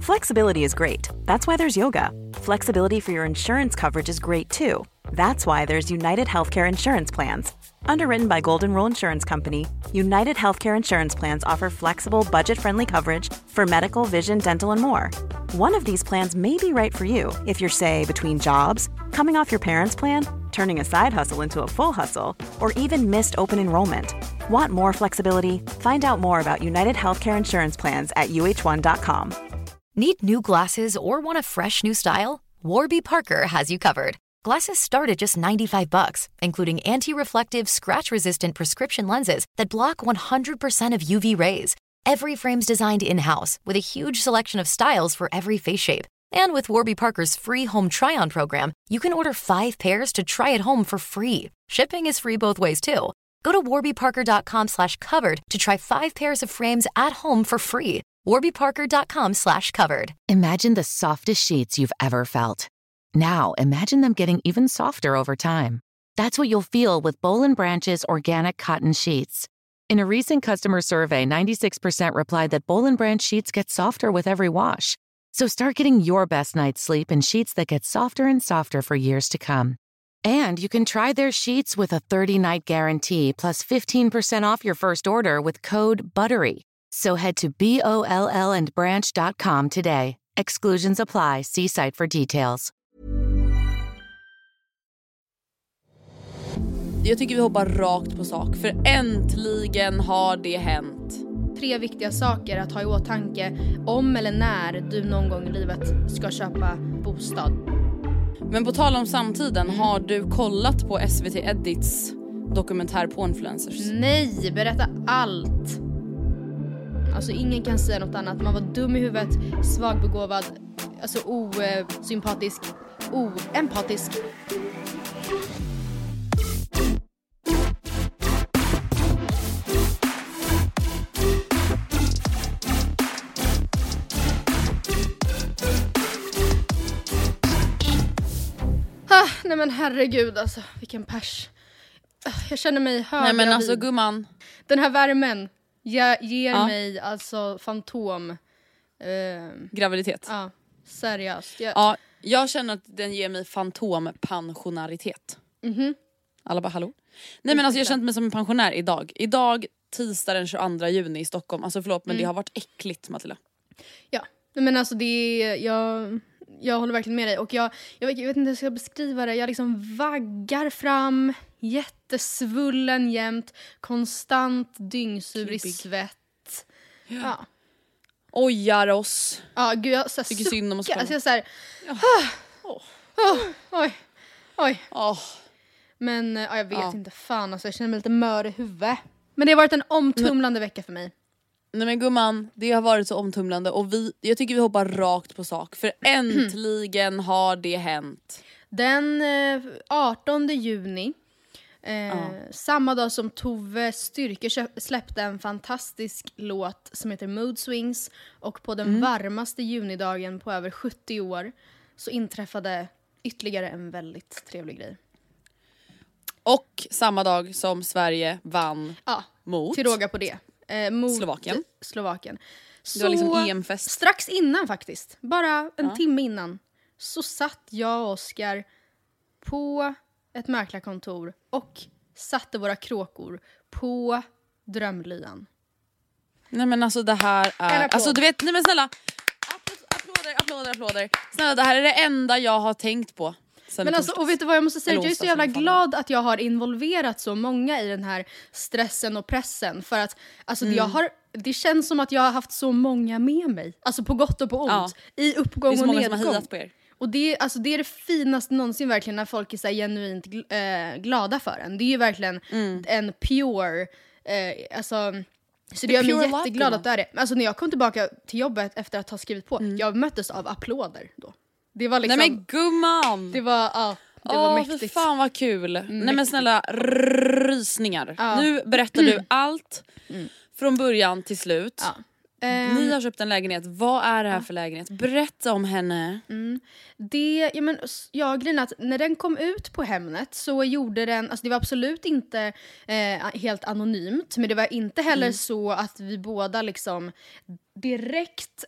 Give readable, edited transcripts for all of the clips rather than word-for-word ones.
Flexibility is great. That's why there's yoga. Flexibility for your insurance coverage is great too. That's why there's United Healthcare Insurance Plans. Underwritten by Golden Rule Insurance Company, United Healthcare Insurance Plans offer flexible, budget-friendly coverage for medical, vision, dental, and more. One of these plans may be right for you if you're, say, between jobs, coming off your parents' plan, turning a side hustle into a full hustle, or even missed open enrollment. Want more flexibility? Find out more about United Healthcare Insurance Plans at uh1.com. Need new glasses or want a fresh new style? Warby Parker has you covered. Glasses start at just $95, including anti-reflective, scratch-resistant prescription lenses that block 100% of UV rays. Every frame's designed in-house with a huge selection of styles for every face shape. And with Warby Parker's free home try-on program, you can order 5 pairs to try at home for free. Shipping is free both ways, too. Go to warbyparker.com/covered to try 5 pairs of frames at home for free. warbyparker.com/covered. Imagine the softest sheets you've ever felt. Now, imagine them getting even softer over time. That's what you'll feel with Boll & Branch's organic cotton sheets. In a recent customer survey, 96% replied that Boll & Branch sheets get softer with every wash. So start getting your best night's sleep in sheets that get softer and softer for years to come. And you can try their sheets with a 30-night guarantee plus 15% off your first order with code BUTTERY. So head to BOLLandbranch.com today. Exclusions apply. See site for details. Jag tycker vi hoppar rakt på sak, för äntligen har det hänt. 3 viktiga saker att ha i åtanke om eller när du någon gång i livet ska köpa bostad. Men på tal om samtiden, har du kollat på SVT Edits dokumentär på influencers? Nej, berätta allt. Alltså ingen kan säga något annat. Man var dum i huvudet, svagbegåvad, alltså osympatisk, oempatisk. Nej men herregud alltså, vilken pers. Jag känner mig höggravid. Nej men alltså gumman. Den här värmen ger mig alltså fantom. Graviditet. Ja, seriöst. Ja, jag känner att den ger mig fantompensionaritet. Alla bara hallå? Nej men alltså jag känner mig som en pensionär idag. Idag, tisdag den 22 juni i Stockholm. Alltså förlåt men det har varit äckligt, Matilda. Ja, men alltså det jag håller verkligen med dig. Och jag vet inte hur jag ska beskriva det. Jag liksom vaggar fram, jättesvullen jämt, konstant dyngsur i svett. Ja. Ojar oss. Ja, gud jag så tycker synd om oss själva. Alltså jag så här, oj. Men jag vet inte fan alltså, jag känner mig lite mör i huvudet. Men det har varit en omtumlande vecka för mig. Nej men gumman, det har varit så omtumlande och jag tycker vi hoppar rakt på sak, för äntligen har det hänt. Den 18 juni, samma dag som Tove Styrke släppte en fantastisk låt som heter Mood Swings, och på den varmaste junidagen på över 70 år så inträffade ytterligare en väldigt trevlig grej. Och samma dag som Sverige vann mot, till råga på det, mot Slovakien. Så det var liksom EM-fest. Strax innan faktiskt, bara en timme innan, så satt jag och Oskar på ett mäklarkontor och satte våra kråkor på drömlyan. Nej men alltså det här är, alltså du vet, nej men snälla, applåder. Snälla, det här är det enda jag har tänkt på. Men alltså, och vet du vad jag måste säga? Jag är så jävla glad att jag har involverat så många i den här stressen och pressen. För att alltså, det känns som att jag har haft så många med mig. Alltså på gott och på ont. I uppgång och nedgång. Det är så många som har hejat på er. Och det är det finaste någonsin verkligen, när folk är så här genuint glada för en. Det är ju verkligen en pure, alltså... Så det gör mig jätteglad att det är det. Alltså när jag kom tillbaka till jobbet efter att ha skrivit på, jag möttes av applåder då. Det var liksom... Nej men gumman! Det var mäktigt. Fy fan vad kul. Nej men snälla, rysningar. Nu berättar du allt från början till slut. Ni har köpt en lägenhet. Vad är det här för lägenhet? Berätta om henne. Grejen att när den kom ut på Hemnet så gjorde den, alltså det var absolut inte helt anonymt, men det var inte heller så att vi båda liksom direkt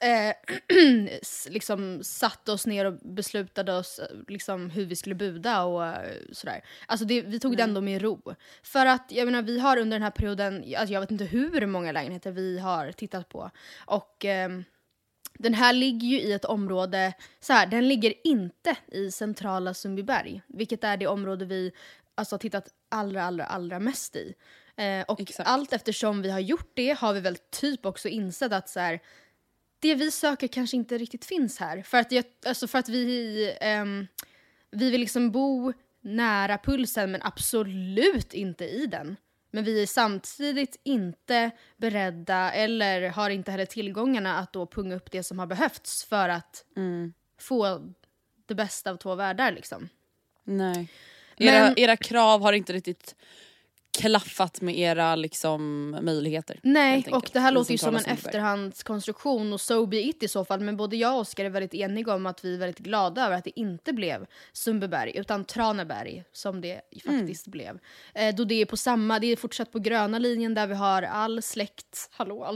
liksom satte oss ner och beslutade oss liksom hur vi skulle buda och sådär. Alltså vi tog det ändå med ro. För att jag menar, vi har under den här perioden, alltså jag vet inte hur många lägenheter vi har tittat på. Och den här ligger ju i ett område, så här, den ligger inte i centrala Sundbyberg. Vilket är det område vi alltså har tittat allra mest i. Och exakt. Allt eftersom vi har gjort det har vi väl typ också insett att så här, det vi söker kanske inte riktigt finns här. För att vi vill liksom bo nära pulsen men absolut inte i den. Men vi är samtidigt inte beredda eller har inte heller tillgångarna att då punga upp det som har behövts för att få det bästa av två världar liksom. Nej. Era krav har inte riktigt klaffat med era liksom möjligheter. Nej, och det här låter ju som en efterhandskonstruktion och so be it i så fall. Men både jag och Oskar är väldigt eniga om att vi är väldigt glada över att det inte blev Sundbyberg utan Traneberg som det faktiskt blev. Då det är det är fortsatt på gröna linjen där vi har all släkt,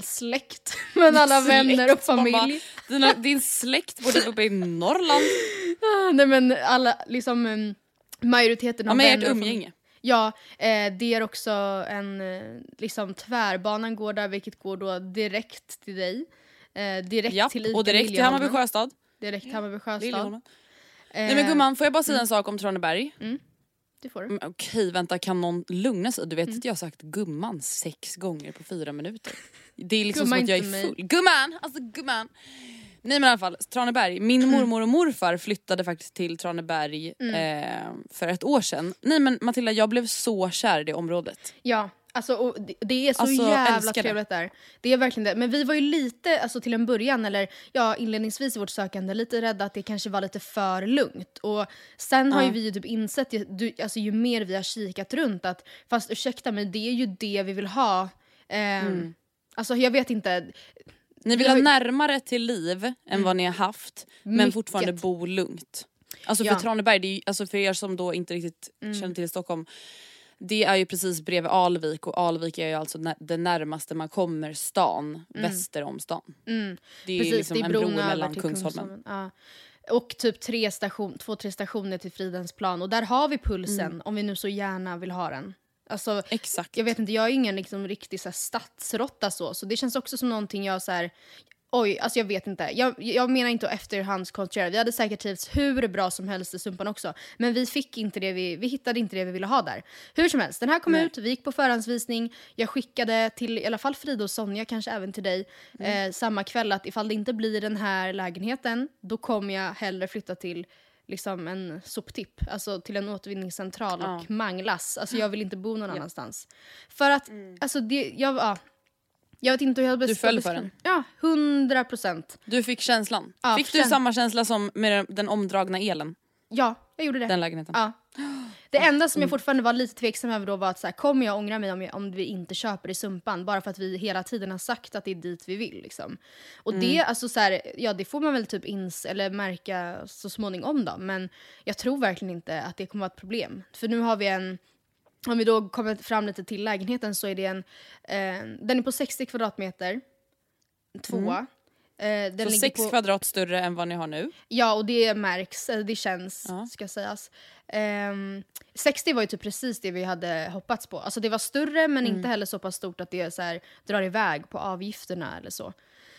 men alla vänner och familj. Din släkt borde uppe i Norrland. Nej men alla liksom majoriteten av vänner och umgänge. Ja, det är också en liksom tvärbanan går där, vilket går då direkt till dig. Direkt till Ica, och direkt till Hammarby Sjöstad. Direkt till Hammarby Sjöstad. Nej men gumman, får jag bara säga en sak om Traneberg? Det får du. Okej, vänta, kan någon lugna sig? Du vet att jag har sagt gumman 6 gånger på 4 minuter. Det är liksom som att jag är full. Gumman! Nej men i alla fall, Traneberg. Min mormor och morfar flyttade faktiskt till Traneberg för 1 år sedan. Nej men Matilda, jag blev så kär i det området. Ja, alltså och det är så jävla trevligt där. Det är verkligen det. Men vi var ju lite, alltså till en början, eller ja inledningsvis i vårt sökande, lite rädda att det kanske var lite för lugnt. Och sen har ju vi ju typ insett, alltså ju mer vi har kikat runt att, fast ursäkta mig, det är ju det vi vill ha. Alltså jag vet inte. Ni vill ha närmare till liv än vad ni har haft, men fortfarande bo lugnt. Alltså för Traneberg, det är ju, alltså för er som då inte riktigt känner till Stockholm, det är ju precis bredvid Alvik, och Alvik är ju alltså det närmaste man kommer stan, väster om stan. Det är precis, ju liksom det är en bro mellan Kungsholmen. Ja. Och typ 2-3 stationer till Fridhemsplan, och där har vi pulsen om vi nu så gärna vill ha den. Alltså, exakt. Jag vet inte, jag är ingen liksom riktig så här stadsrotta så det känns också som någonting jag så här, alltså jag vet inte. Jag menar inte att efterhandskonstruera. Vi hade säkert trivts hur bra som helst i Sumpan också, men vi fick inte det vi hittade inte det vi ville ha där. Hur som helst, den här kom ut, vi gick på förhandsvisning. Jag skickade till i alla fall Frida och Sonja, kanske även till dig samma kväll, att ifall det inte blir den här lägenheten, då kommer jag hellre flytta till liksom en soptipp, alltså till en återvinningscentral och manglas. Alltså jag vill inte bo någon annanstans. För att, alltså det, jag vet inte hur jag Du föll för den? Ja, 100%. Du fick känslan? Ja, fick du samma känsla som med den omdragna elen? Ja, jag gjorde det. Den lägenheten? Ja. Det enda som jag fortfarande var lite tveksam över då var att så här, kommer jag ångra mig om vi inte köper i Sumpan, bara för att vi hela tiden har sagt att det är dit vi vill liksom. Och det, alltså så här, ja, det får man väl typ eller märka så småningom då, men jag tror verkligen inte att det kommer att vara ett problem. För nu har vi om vi då kommer fram lite till lägenheten, så är det den är på 60 kvadratmeter, 2. Så 6 kvadrat större än vad ni har nu? Ja, och det märks, det känns, ska sägas. 60 var ju typ precis det vi hade hoppats på. Alltså det var större, men inte heller så pass stort att det så här drar iväg på avgifterna eller så.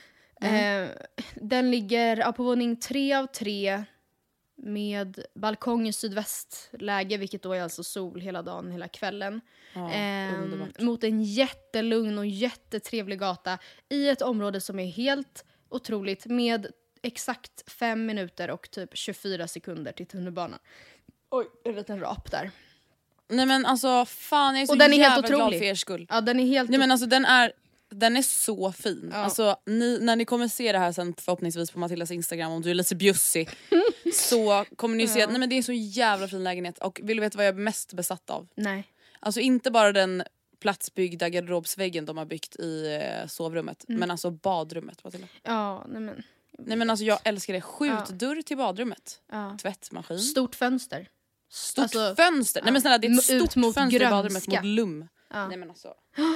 Den ligger på våning 3 av 3 med balkong i sydvästläge, vilket då är alltså sol hela dagen, hela kvällen. Mot en jättelugn och jättetrevlig gata i ett område som är helt otroligt, med exakt 5 minuter och typ 24 sekunder till tunnelbanan. Oj, en liten rap där. Nej men alltså fan, jag är så den är jävla helt glad för er skull. Ja, den är helt Nej men alltså den är så fin. Ja. Alltså när ni kommer se det här sen förhoppningsvis på Matildas Instagram, om du är lite bjussig, så kommer ni se att nej men det är en så jävla fin lägenhet. Och vill du veta vad jag är mest besatt av? Nej. Alltså inte bara den platsbyggda garderobsväggen de har byggt i sovrummet, men alltså badrummet, Matilda. Ja, nej men alltså jag älskar det. Skjutdörr till badrummet. Tvättmaskin. Stort fönster. Fönster. Nej men snälla, det är ett stort fönster i badrummet mot lum. Nej men alltså.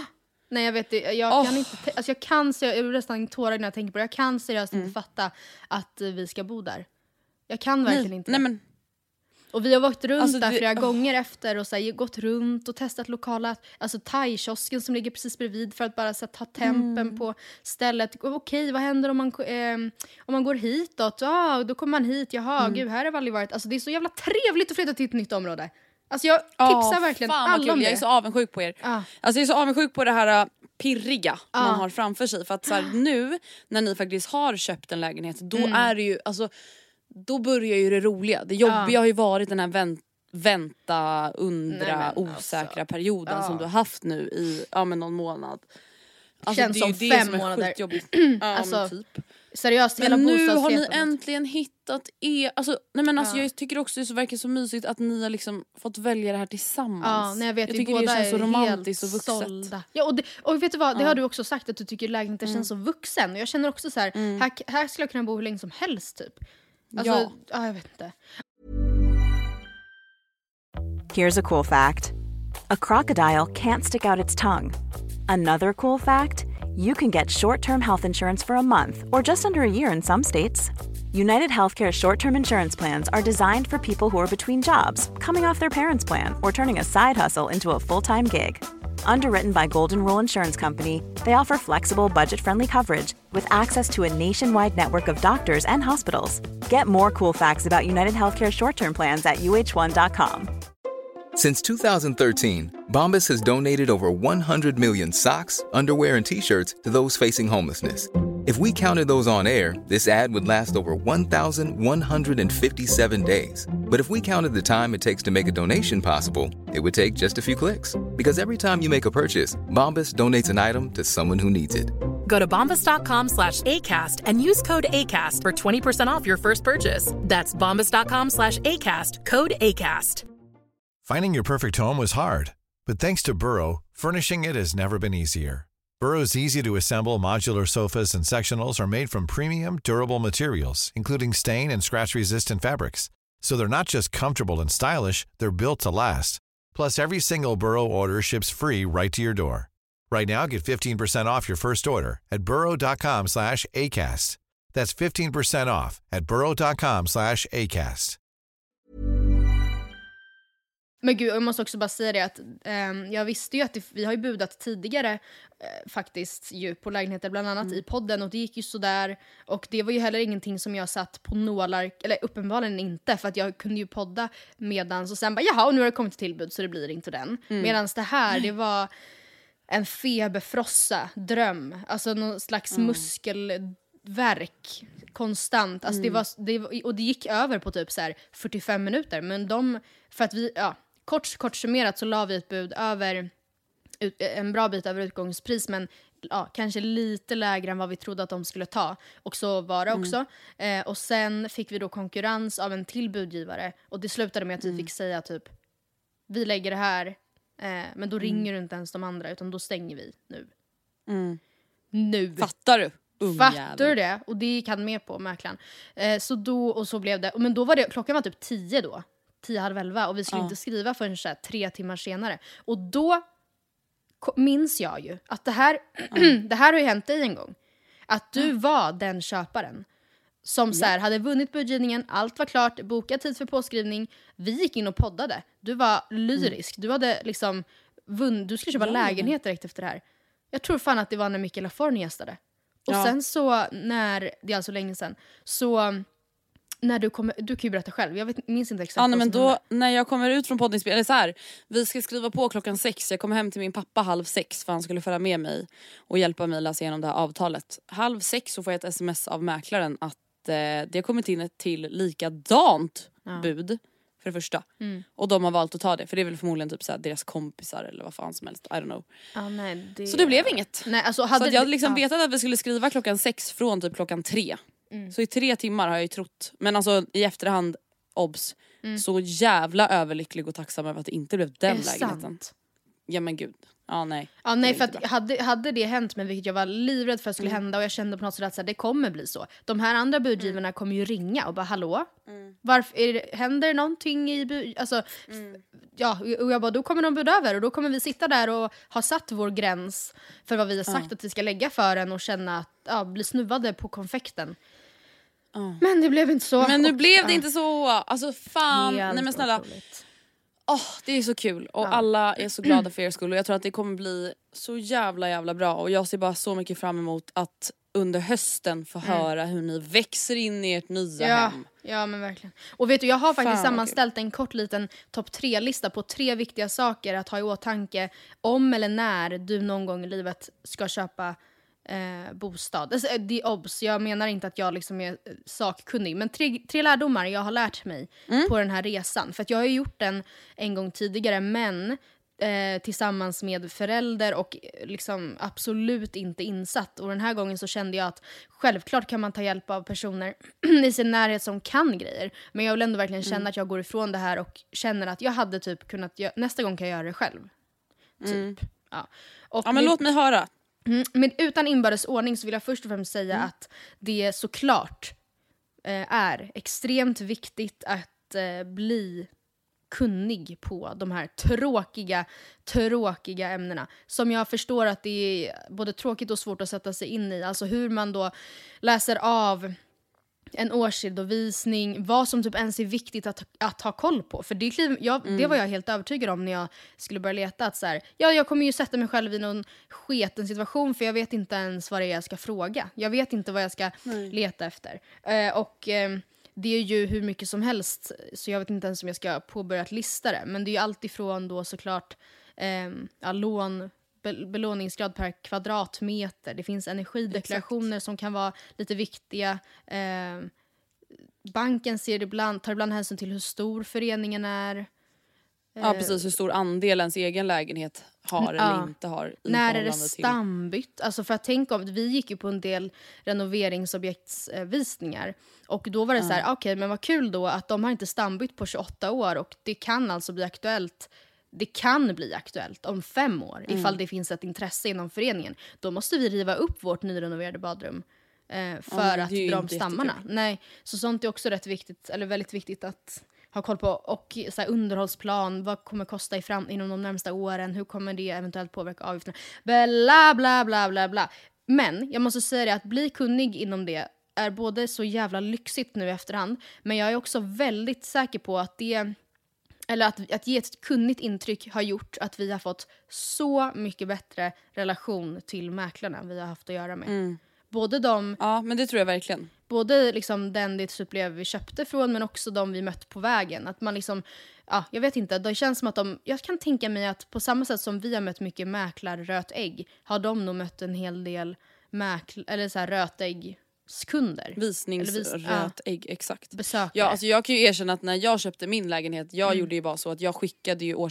Nej, jag vet det. Jag kan inte... Alltså jag blir nästan tårar när jag tänker på det. Jag kan seriöst inte fatta att vi ska bo där. Jag kan verkligen inte. Nej, men... Och vi har åkt runt där flera gånger efter och så här, gått runt och testat lokala, alltså thai-kiosken som ligger precis bredvid för att bara så här, ta tempen på stället. Okej, vad händer om man går hitåt? Då kommer man hit. Jaha, gud, här har vi aldrig varit. Alltså det är så jävla trevligt att flytta till ett nytt område. Alltså jag tipsar verkligen alla om det. Jag är så avundsjuk på er. Alltså jag är så avundsjuk på det här pirriga man har framför sig. För att så här, nu när ni faktiskt har köpt en lägenhet, då är det ju, alltså då börjar ju det roliga. Det jobbiga har ju varit den här vänta, undra, osäkra perioden som du har haft nu i någon månad. Alltså, känns det som 5 månader. Alltså, typ. Seriöst, men nu har ni äntligen hittat jag tycker också det verkar så mysigt att ni har liksom fått välja det här tillsammans. Jag tycker det känns så romantiskt och vuxet. Sålda. Ja, och vet du vad, det har du också sagt att du tycker lägenheten känns så vuxen. Och jag känner också så här, här skulle jag kunna bo hur länge som helst typ. Alltså, jag vet inte. Here's a cool fact. A crocodile can't stick out its tongue. Another cool fact, you can get short-term health insurance for a month or just under a year in some states. United Healthcare short-term insurance plans are designed for people who are between jobs, coming off their parents' plan, or turning a side hustle into a full-time gig. Underwritten by Golden Rule Insurance Company, they offer flexible, budget-friendly coverage with access to a nationwide network of doctors and hospitals. Get more cool facts about United Healthcare short-term plans at uh1.com. Since 2013, Bombas has donated over 100 million socks, underwear, and T-shirts to those facing homelessness. If we counted those on air, this ad would last over 1,157 days. But if we counted the time it takes to make a donation possible, it would take just a few clicks. Because every time you make a purchase, Bombas donates an item to someone who needs it. Go to bombas.com/ACAST and use code ACAST for 20% off your first purchase. That's bombas.com/ACAST, code ACAST. Finding your perfect home was hard, but thanks to Burrow, furnishing it has never been easier. Burrow's easy-to-assemble modular sofas and sectionals are made from premium, durable materials, including stain and scratch-resistant fabrics. So they're not just comfortable and stylish, they're built to last. Plus, every single Burrow order ships free right to your door. Right now, get 15% off your first order at burrow.com/ACAST. That's 15% off at burrow.com/ACAST. Men gud, jag måste också bara säga det att jag visste ju att vi har ju budat tidigare faktiskt ju på lägenheter bland annat i podden, och det gick ju sådär, och det var ju heller ingenting som jag satt på nålar, eller uppenbarligen inte, för att jag kunde ju podda medans och sen bara jaha, och nu har det kommit till tillbud så det blir inte den. Medans det här, det var en feberfrossa dröm, alltså någon slags muskelverk konstant, alltså det var, och det gick över på typ så här 45 minuter, men för att vi, kort summerat så la vi ett bud över en bra bit över utgångspris, men kanske lite lägre än vad vi trodde att de skulle ta, och så var det också. Och sen fick vi då konkurrens av en till budgivare, och det slutade med att vi fick säga typ vi lägger det här, men då ringer du inte ens de andra, utan då stänger vi nu. Fattar du? Fattar du det? Och det gick han med på, mäklaren. Så blev det. Men då var det, klockan var typ 10 då. 10:30, och vi skulle inte skriva förrän så här 3 timmar senare. Och då minns jag ju att det här har ju hänt dig en gång. Att du var den köparen som så här, hade vunnit budgivningen, allt var klart, bokat tid för påskrivning. Vi gick in och poddade. Du var lyrisk. Du hade liksom du skulle köpa lägenhet direkt efter det här. Jag tror fan att det var när Mikael Laforni gästade. Och sen så, när det är alltså länge sedan, så när du kan ju berätta själv. Jag minns inte exakt. Men då när jag kommer ut från poddinspel, eller så här, vi ska skriva på 6:00. Jag kommer hem till min pappa 5:30 för han skulle följa med mig och hjälpa mig läsa igenom det här avtalet. 5:30 så får jag ett sms av mäklaren att det har kommit in ett till likadant bud för det första. Och de har valt att ta det, för det är väl förmodligen typ så här deras kompisar eller vad fan som helst, I don't know. Så det blev inget. Nej, alltså, så att jag hade liksom vetat att vi skulle skriva 6:00 från typ 3:00. Så i 3 timmar har jag ju trott. Men alltså i efterhand, obs, så jävla överlycklig och tacksam över att det inte blev den lägenheten. Sant? Ja men gud. Nej. För att hade det hänt, men vilket jag var livrädd för att skulle hända, och jag kände på något sätt att det kommer bli så. De här andra budgivarna kommer ju ringa och bara hallå? Varför händer det någonting i alltså Ja, och jag bara, då kommer de bjuda över och då kommer vi sitta där och ha satt vår gräns för vad vi har sagt att vi ska lägga för en och känna att, bli snuvade på konfekten. Men det blev inte så. Men nu blev det inte så. Alltså fan, helt nej men snälla. otroligt. Det är så kul och alla är så glada för er skull och jag tror att det kommer bli så jävla bra och jag ser bara så mycket fram emot att under hösten få höra hur ni växer in i ert nya hem. Ja men verkligen. Och vet du, jag har faktiskt sammanställt en kort liten topp 3-lista på 3 viktiga saker att ha i åtanke om eller när du någon gång i livet ska köpa bostad. Alltså, det är obs, jag menar inte att jag liksom är sakkunnig, men 3 lärdomar jag har lärt mig på den här resan. För att jag har ju gjort den en gång tidigare, men tillsammans med förälder och liksom absolut inte insatt. Och den här gången så kände jag att självklart kan man ta hjälp av personer i sin närhet som kan grejer. Men jag vill ändå verkligen känna att jag går ifrån det här och känner att jag hade typ kunnat nästa gång kan jag göra det själv. Typ. Och men låt mig höra. Men utan inbördes ordning så vill jag först och främst säga att det såklart är extremt viktigt att bli kunnig på de här tråkiga ämnena. Som jag förstår att det är både tråkigt och svårt att sätta sig in i. Alltså hur man då läser av en årsredovisning, vad som typ ens är viktigt att ha koll på. För det var jag helt övertygad om när jag skulle börja leta. Att så här, jag kommer ju sätta mig själv i någon sketen situation för jag vet inte ens vad det är jag ska fråga. Jag vet inte vad jag ska leta efter. Det är ju hur mycket som helst så jag vet inte ens om jag ska påbörja att lista det. Men det är ju allt ifrån då såklart belåningsgrad per kvadratmeter. Det finns energideklarationer som kan vara lite viktiga. Banken tar ibland hänsyn till hur stor föreningen är. Ja precis, hur stor andel ens egen lägenhet har eller inte har. När är det stambytt? Alltså för att tänka om, vi gick ju på en del renoveringsobjektsvisningar. Och då var det så här, okej, men vad kul då att de har inte stambytt på 28 år. Och det kan alltså bli aktuellt. Det kan bli aktuellt om 5 år ifall det finns ett intresse inom föreningen. Då måste vi riva upp vårt nyrenoverade badrum för att de stammarna. Nej, så sånt är också rätt viktigt, eller väldigt viktigt att ha koll på. Och så här, underhållsplan, vad kommer kosta inom de närmsta åren? Hur kommer det eventuellt påverka avgifterna? Bla bla bla bla bla. Men jag måste säga det, att bli kunnig inom det är både så jävla lyxigt nu i efterhand, men jag är också väldigt säker på att att ge ett kunnigt intryck har gjort att vi har fått så mycket bättre relation till mäklarna vi har haft att göra med. Både de... Ja, men det tror jag verkligen. Både liksom den det typ vi köpte från, men också de vi mött på vägen. Att man liksom... Ja, jag vet inte. Det känns som att jag kan tänka mig att på samma sätt som vi har mött mycket mäklarrötägg har de nog mött en hel del eller så här rötägg kunder. Visningsrötägg, exakt. Besökare. Ja, alltså jag kan ju erkänna att när jag köpte min lägenhet, jag gjorde ju bara så att jag skickade ju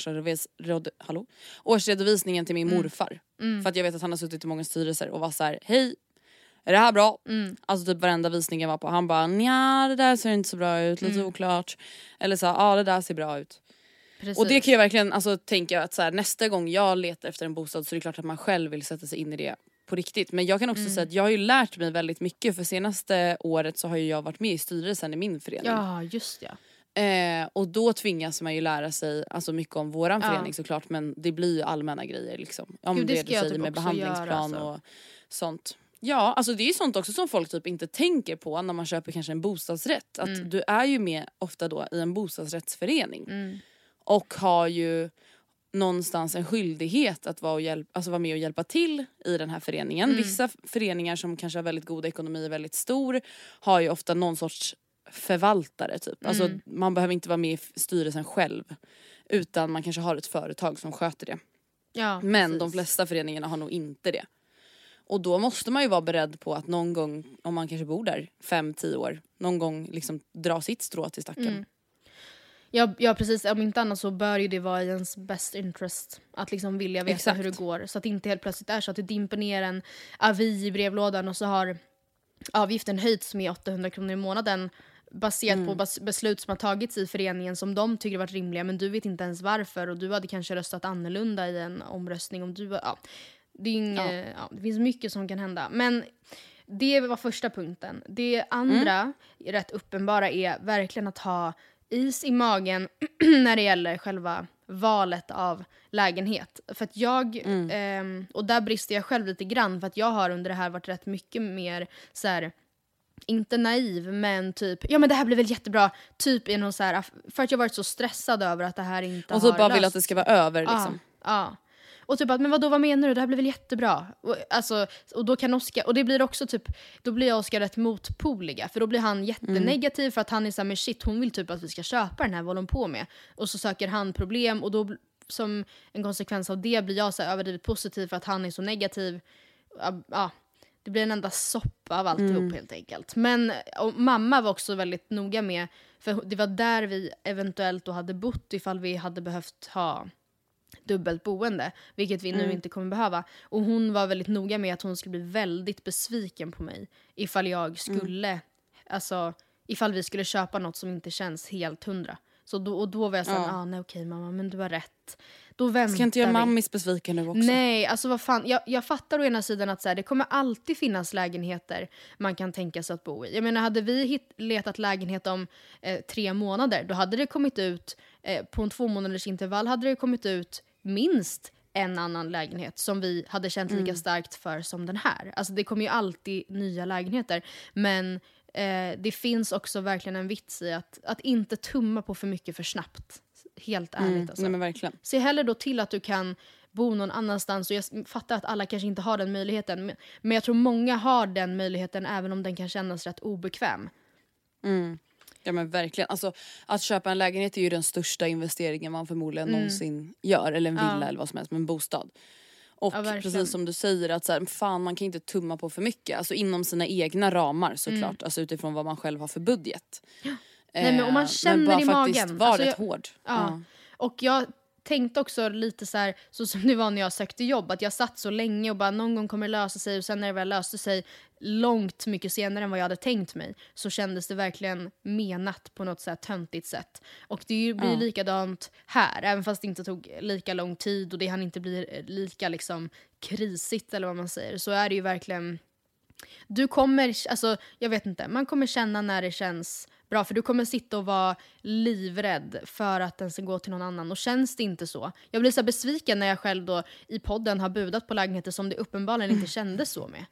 årsredovisningen till min morfar. För att jag vet att han har suttit i många styrelser och var så här: hej, är det här bra? Alltså typ varenda visning jag var på, han bara, nja, det där ser inte så bra ut, lite oklart. Eller så, ja, det där ser bra ut. Precis. Och det kan jag verkligen tänka att så här, nästa gång jag letar efter en bostad så är det klart att man själv vill sätta sig in i det på riktigt. Men jag kan också säga att jag har ju lärt mig väldigt mycket. För senaste året så har ju jag varit med i styrelsen i min förening. Ja, just det. Och då tvingas man ju lära sig alltså mycket om våran förening såklart. Men det blir ju allmänna grejer liksom. Om Gud, det du säger med behandlingsplan och sånt. Ja, alltså det är ju sånt också som folk typ inte tänker på när man köper kanske en bostadsrätt. Att du är ju med ofta då i en bostadsrättsförening. Och har ju någonstans en skyldighet att vara med och hjälpa till i den här föreningen. Vissa föreningar som kanske har väldigt god ekonomi, väldigt stor, har ju ofta någon sorts förvaltare typ. Alltså man behöver inte vara med i styrelsen själv, utan man kanske har ett företag som sköter det. Ja, men precis. De flesta föreningarna har nog inte det. Och då måste man ju vara beredd på att någon gång, om man kanske bor där 5-10 år, någon gång liksom dra sitt strå till stacken. Ja, precis. Om inte annat så bör ju det vara i ens best interest att liksom vilja veta hur det går. Så att det inte helt plötsligt är så att det dimper ner en avi i brevlådan och så har avgiften höjts med 800 kronor i månaden baserat på beslut som har tagits i föreningen som de tycker varit rimliga, men du vet inte ens varför och du hade kanske röstat annorlunda i en omröstning om du det finns mycket som kan hända. Men det var första punkten. Det andra, rätt uppenbara, är verkligen att ha is i magen när det gäller själva valet av lägenhet. För att jag, och där brister jag själv lite grann, för att jag har under det här varit rätt mycket mer så här, inte naiv, men typ, ja men det här blir väl jättebra, typ i någon så här, för att jag varit så stressad över att det här inte har löst. Och typ bara vill att det ska vara över liksom. Ja. Och typ att, men vad menar du? Det här blir väl jättebra. Och då kan Oscar, och det blir också typ, då blir Oscar rätt motpoliga, för då blir han jättenegativ för att han är så här, men shit, hon vill typ att vi ska köpa den här, vad de på med. Och så söker han problem, och då som en konsekvens av det blir jag så här överdrivet positiv för att han är så negativ. Ja, det blir en enda soppa av alltihop helt enkelt. Men och mamma var också väldigt noga med, för det var där vi eventuellt då hade bott ifall vi hade behövt ha dubbelt boende, vilket vi nu inte kommer behöva. Och hon var väldigt noga med att hon skulle bli väldigt besviken på mig ifall jag skulle, alltså ifall vi skulle köpa något som inte känns helt 100. Så då var jag såhär, nej okej mamma, men du har rätt. Då väntar ska inte göra vi. mammis besviken nu också? Nej, alltså vad fan, jag fattar å ena sidan att så här, det kommer alltid finnas lägenheter man kan tänka sig att bo i. Jag menar, hade vi letat lägenhet om 3 månader, då hade det kommit ut på en 2 månaders intervall hade det kommit ut minst en annan lägenhet som vi hade känt lika starkt för som den här. Alltså det kommer ju alltid nya lägenheter, men det finns också verkligen en vits i att inte tumma på för mycket för snabbt. Helt ärligt alltså. Nej, men verkligen. Se hellre då till att du kan bo någon annanstans, och jag fattar att alla kanske inte har den möjligheten, men jag tror många har den möjligheten även om den kan kännas rätt obekväm. Ja men verkligen, alltså att köpa en lägenhet är ju den största investeringen man förmodligen någonsin gör, eller en villa eller vad som helst, med en bostad. Och precis som du säger, att så här, fan, man kan inte tumma på för mycket, alltså inom sina egna ramar såklart, alltså utifrån vad man själv har för budget. Nej, men om man känner men i magen, var rätt hård. Ja. Och jag tänkte också lite så här, så som det var när jag sökte jobb, att jag satt så länge och bara någon gång kommer det lösa sig, och sen när det väl löste sig långt mycket senare än vad jag hade tänkt mig, så kändes det verkligen menat på något så här töntigt sätt. Och det blir likadant här, även fast det inte tog lika lång tid och det hann inte bli lika liksom krisigt eller vad man säger, så är det ju verkligen, du kommer, alltså jag vet inte, man kommer känna när det känns bra, för du kommer sitta och vara livrädd för att den ska gå till någon annan, och känns det inte så. Jag blir så besviken när jag själv då i podden har budat på lägenheter som det uppenbarligen inte kändes så med.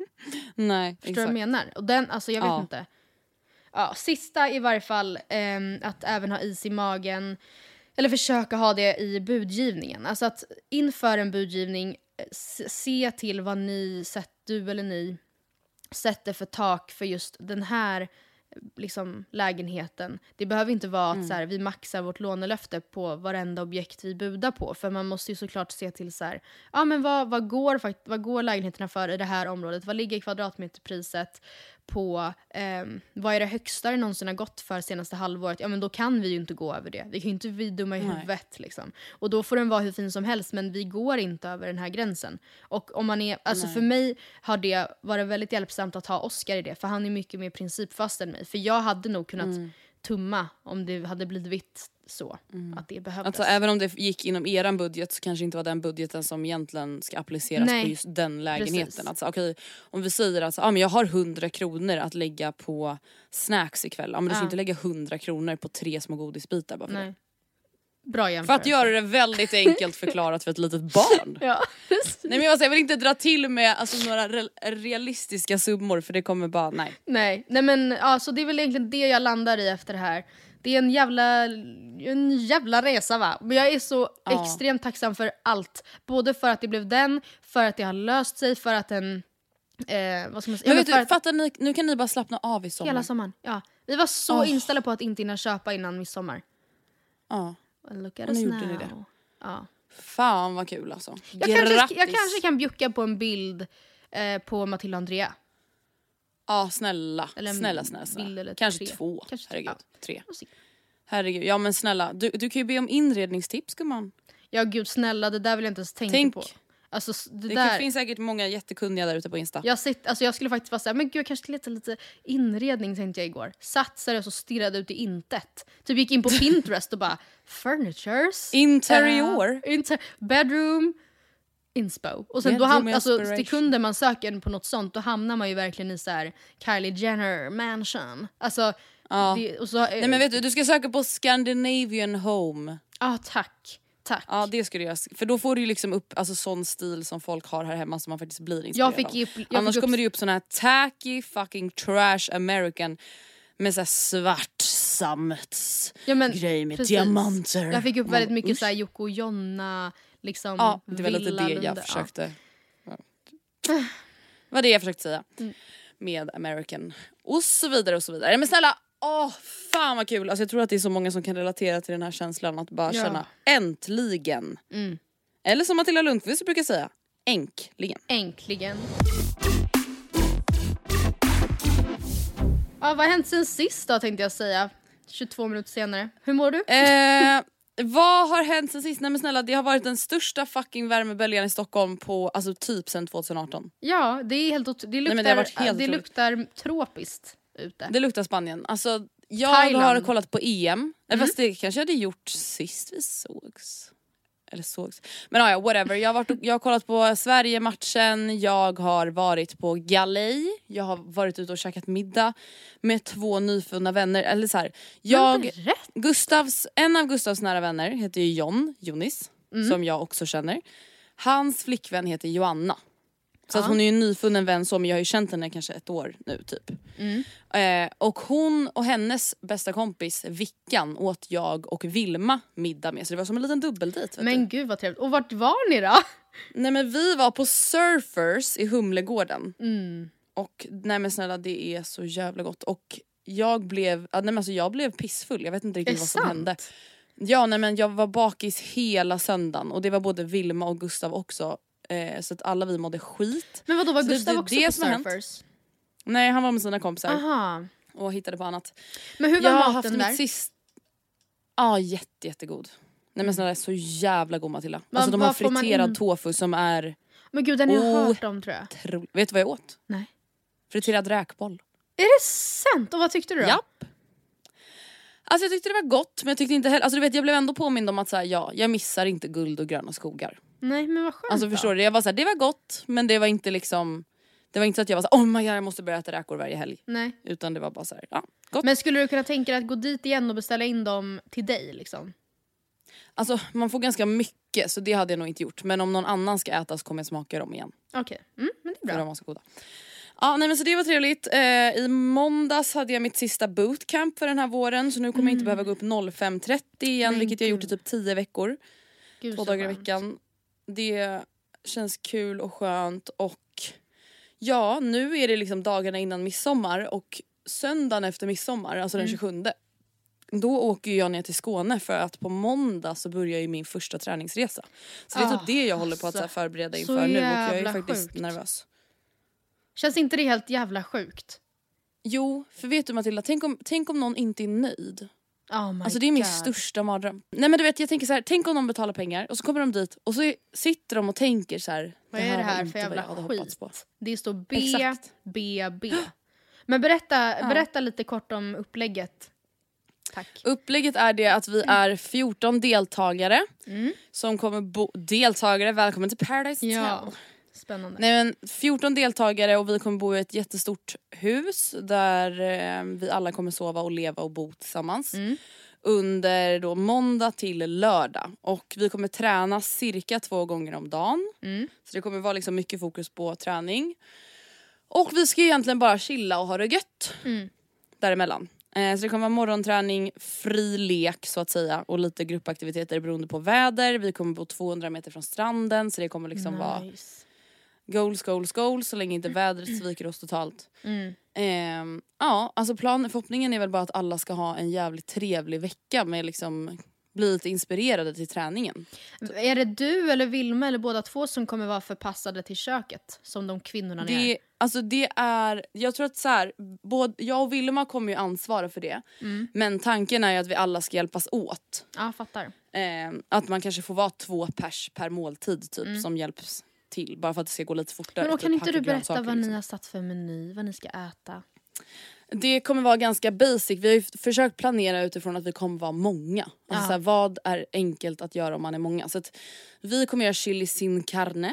Nej, förstår du vad jag menar? Och den, alltså jag vet inte. Ja, sista i varje fall, att även ha is i magen, eller försöka ha det i budgivningen. Alltså att inför en budgivning se till vad du eller ni sätter för tak för just den här liksom lägenheten. Det behöver inte vara att så här, vi maxar vårt lånelöfte på varenda objekt vi budar på, för man måste ju såklart se till så här, ja men vad går lägenheterna för i det här området, vad ligger kvadratmeterpriset på, vad är det högsta det någonsin har gått för senaste halvåret, ja men då kan vi ju inte gå över det, vi kan ju inte bli dumma i huvudet liksom. Och då får den vara hur fin som helst, men vi går inte över den här gränsen. Och om man är, alltså för mig har det varit väldigt hjälpsamt att ha Oscar i det, för han är mycket mer principfast än mig, för jag hade nog kunnat tumma om det hade blivit så att det behövdes. Alltså även om det gick inom eran budget, så kanske inte var den budgeten som egentligen ska appliceras på just den lägenheten. Alltså, okej, om vi säger att men jag har 100 kronor att lägga på snacks ikväll, men du ska inte lägga 100 kronor på 3 små godisbitar bara för det. Bra jämförelse. För att göra det väldigt enkelt förklarat för ett litet barn. Nej men jag vill inte dra till med alltså, några realistiska summor, för det kommer bara, nej men alltså, det är väl egentligen det jag landar i efter det här. Det är en jävla resa, va? Men jag är så extremt tacksam för allt. Både för att det blev den, för att det har löst sig, för att den vad ska man säga? Men fattar ni, nu kan ni bara slappna av i sommar. Hela sommaren, ja. Vi var så inställda på att inte hinna köpa innan midsommar. Ja. Look at us now. Ni det. Ja. Fan vad kul alltså. Jag kanske kan bjucka på en bild på Matilda och Andrea. Ja, snälla. Kanske 2. Herregud. 3. Herregud, ja men snälla. Du kan ju be om inredningstips, gumman. Ja gud, snälla, det där vill jag inte ens tänka på. Alltså, det finns säkert många jättekunniga där ute på Insta. Jag skulle faktiskt vara såhär, men gud jag kanske ska leta lite inredning, tänkte jag igår. Satsade och så stirrade ut i intet. Typ gick in på Pinterest och bara, furnitures. Interior. Bedroom. inspo. Och sen alltså sekunder man söker på något sånt, då hamnar man ju verkligen i så här Kylie Jenner mansion. Alltså nej men vet du ska söka på Scandinavian home. Tack. Ja, det ska du göra. För då får du ju liksom upp alltså sån stil som folk har här hemma som man faktiskt blir inspirerad av. Annars kommer det ju upp sån här tacky fucking trash American med så här svart sammetsgrej med diamanter. Jag fick upp väldigt mycket så här Yoko Jonna liksom. Ja, det var lite det jag försökte. Vad det jag försökte säga. Med American och så vidare och så vidare. Men snälla, fan vad kul. Alltså jag tror att det är så många som kan relatera till den här känslan att bara känna äntligen. Eller som Matilda Lundqvist brukar säga, äntligen. Vad har hänt sen sist då, tänkte jag säga. 22 minuter senare. Hur mår du? Vad har hänt sen sist? Nej men snälla, det har varit den största fucking värmeböljan i Stockholm på alltså typ sen 2018. Ja, det är helt det luktar tropiskt ute. Det luktar Spanien. Alltså jag har kollat på EM. Fast det kanske jag hade gjort sist vi sågs. Men ja, whatever. Jag har kollat på Sverige-matchen. Jag har varit på galej. Jag har varit ute och käkat middag med 2 nyfunna vänner. Eller så här, en av Gustavs nära vänner heter ju Jonis, som jag också känner. Hans flickvän heter Joanna. Så att hon är ju en nyfunnen vän, som jag har ju känt henne kanske 1 år nu typ. Och hon och hennes bästa kompis Vickan åt jag och Vilma middag med. Så det var som en liten dubbeldejt. Men gud vad trevligt. Och vart var ni då? Nej men vi var på Surfers i Humlegården. Och nej men snälla, det är så jävla gott. Och jag blev pissfull. Jag vet inte riktigt vad som hände. Ja nej men jag var bakis hela söndagen. Och det var både Vilma och Gustav också. Så att alla vi mådde skit. Men vadå, var Gustav också på Surfers? Nej, han var med sina kompisar. Aha. Och hittade på annat. Men hur var maten där? Jättegod. Nej men snälla, så jävla god, Matilda. Alltså de har friterad tofu som är... Men gud, den har jag hört om, tror jag. Vet du vad jag åt? Nej. Friterad räkboll. Är det sant? Och vad tyckte du då? Japp. Alltså jag tyckte det var gott, men jag tyckte inte heller... Alltså du vet, jag blev ändå påmind om att så här, jag missar inte guld och gröna skogar. Nej, men vad skönt. Alltså förstår du, jag var så här, det var gott, men det var inte liksom... Det var inte så att jag var så här, oh my god, jag måste börja äta räkor varje helg. Nej. Utan det var bara så här, gott. Men skulle du kunna tänka dig att gå dit igen och beställa in dem till dig liksom? Alltså man får ganska mycket, så det hade jag nog inte gjort. Men om någon annan ska äta så kommer jag smaka dem igen. Okej, men det är bra. För de var så goda. Ja, nej men så det var trevligt. I måndags hade jag mitt sista bootcamp för den här våren. Så nu kommer jag inte behöva gå upp 05.30 igen, vilket jag har gjort i typ 10 veckor. 2 dagar i veckan. Det känns kul och skönt. Och ja, nu är det liksom dagarna innan midsommar. Och söndagen efter midsommar, alltså den 27, då åker jag ner till Skåne. För att på måndag så börjar ju min första träningsresa. Så det är typ det jag håller på att förbereda inför nu. Och jag är faktiskt nervös. Känns inte det helt jävla sjukt? Jo, för vet du Matilda, tänk om någon inte är nöjd. Alltså det är min största mardröm. Nej men du vet, jag tänker så här, tänk om de betalar pengar och så kommer de dit och så sitter de och tänker så här, vad är det här för jävla skit? På. Det står B. Men berätta lite kort om upplägget. Tack. Upplägget är det att vi är 14 deltagare som kommer deltagare, välkommen till Paradise Hotel. Ja. Spännande. Nej men 14 deltagare och vi kommer bo i ett jättestort hus där vi alla kommer sova och leva och bo tillsammans. Under då måndag till lördag. Och vi kommer träna cirka 2 gånger om dagen. Så det kommer vara liksom mycket fokus på träning. Och vi ska egentligen bara chilla och ha det gött däremellan. Så det kommer vara morgonträning, fri lek så att säga. Och lite gruppaktiviteter beroende på väder. Vi kommer bo 200 meter från stranden. Så det kommer liksom vara goals så länge inte vädret sviker oss totalt. Ja, alltså förhoppningen är väl bara att alla ska ha en jävligt trevlig vecka med liksom bli lite inspirerade till träningen. Är det du eller Vilma eller båda två som kommer vara förpassade till köket som de kvinnorna är? Alltså det är, jag tror att så här, både jag och Vilma kommer ju ansvara för det. Men tanken är ju att vi alla ska hjälpas åt. Ja, fattar. Att man kanske får vara 2 pers per måltid typ som hjälps till. Bara för att det ska gå lite fortare. Men då kan inte du berätta vad ni har satt för meny, vad ni ska äta? Det kommer vara ganska basic. Vi har ju försökt planera utifrån att vi kommer vara många. Alltså så här, vad är enkelt att göra om man är många? Så att vi kommer göra chili sin carne.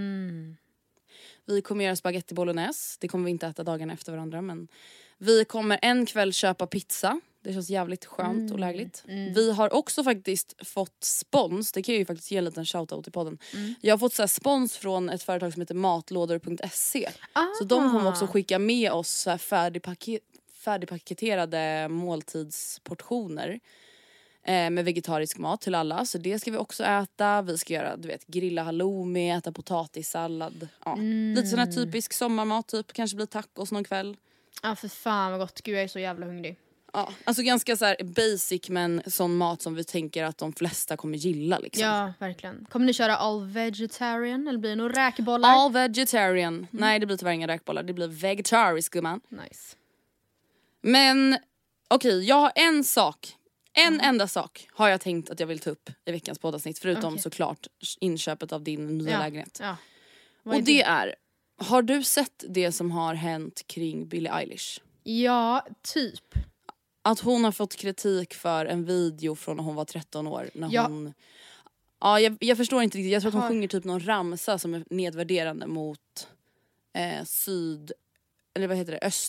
Vi kommer göra spaghetti bolognese. Det kommer vi inte äta dagarna efter varandra. Men vi kommer en kväll köpa pizza. Det känns jävligt skönt och lägligt. Vi har också faktiskt fått spons. Det kan jag ju faktiskt ge en liten shoutout i podden. Jag har fått så här spons från ett företag som heter matlådor.se. Så de kommer också skicka med oss så här färdigpaketerade måltidsportioner. Med vegetarisk mat till alla. Så det ska vi också äta. Vi ska göra, du vet, grilla halloumi, äta potatissallad. Ja. Lite sån här typisk sommarmat typ. Kanske blir tacos någon kväll. Ja, för fan vad gott. Gud, jag är så jävla hungrig. Ja, alltså ganska så här basic men sån mat som vi tänker att de flesta kommer gilla liksom. Ja, verkligen. Kommer ni köra all vegetarian eller blir det några räkbollar? All vegetarian. Nej, det blir tyvärr inga räkbollar. Det blir vegetarisk, gumman. Nice. Men okej, jag har en sak. En enda sak har jag tänkt att jag vill ta upp i veckans poddavsnitt. Förutom såklart inköpet av din nya lägenhet. Ja. Och det är, har du sett det som har hänt kring Billie Eilish? Ja, typ. Att hon har fått kritik för en video från när hon var 13 år. När hon... Ja, jag förstår inte riktigt. Jag tror att hon sjunger typ någon ramsa som är nedvärderande mot eller vad heter det?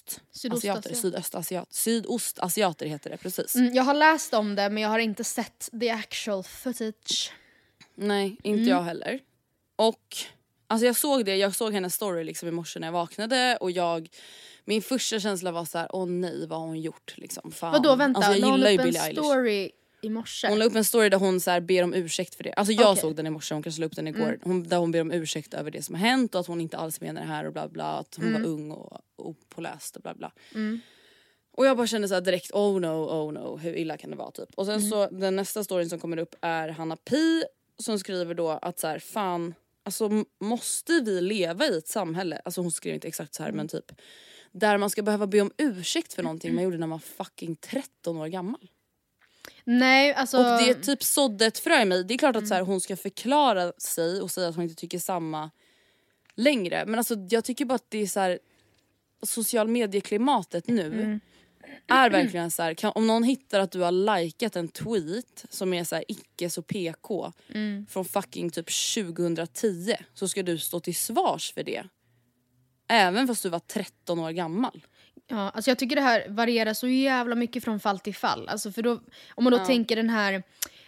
Sydostasiater heter det, precis. Jag har läst om det men jag har inte sett the actual footage. Nej, inte jag heller. Och alltså jag såg hennes story liksom i morse när jag vaknade och min första känsla var så här: åh nej, vad har hon gjort liksom? Fan. Vadå, vänta, alltså, jag gillar ju Billie Eilish. Story i morse. Hon la upp en story där hon så här ber om ursäkt för det. Alltså jag såg den i morse, hon kanske la upp den igår. Där hon ber om ursäkt över det som har hänt och att hon inte alls menar det här och bla bla. Att hon var ung och opåläst och bla bla. Och jag bara kände så här direkt, oh no, hur illa kan det vara typ. Och sen så den nästa storyn som kommer upp är Hanna Pi som skriver då att så här, fan, alltså måste vi leva i ett samhälle, alltså hon skrev inte exakt så här men typ där man ska behöva be om ursäkt för någonting man gjorde när man fucking 13 år gammal. Nej, alltså... Och det är typ sådde ett frö i mig. Det är klart att så här, hon ska förklara sig och säga att hon inte tycker samma längre. Men alltså jag tycker bara att det är så här, social medieklimatet nu är verkligen så här, om någon hittar att du har likat en tweet som är så här icke så PK från fucking typ 2010 så ska du stå till svars för det. Även fast du var 13 år gammal. Ja, alltså jag tycker det här varierar så jävla mycket från fall till fall. Alltså för då, om man då tänker den här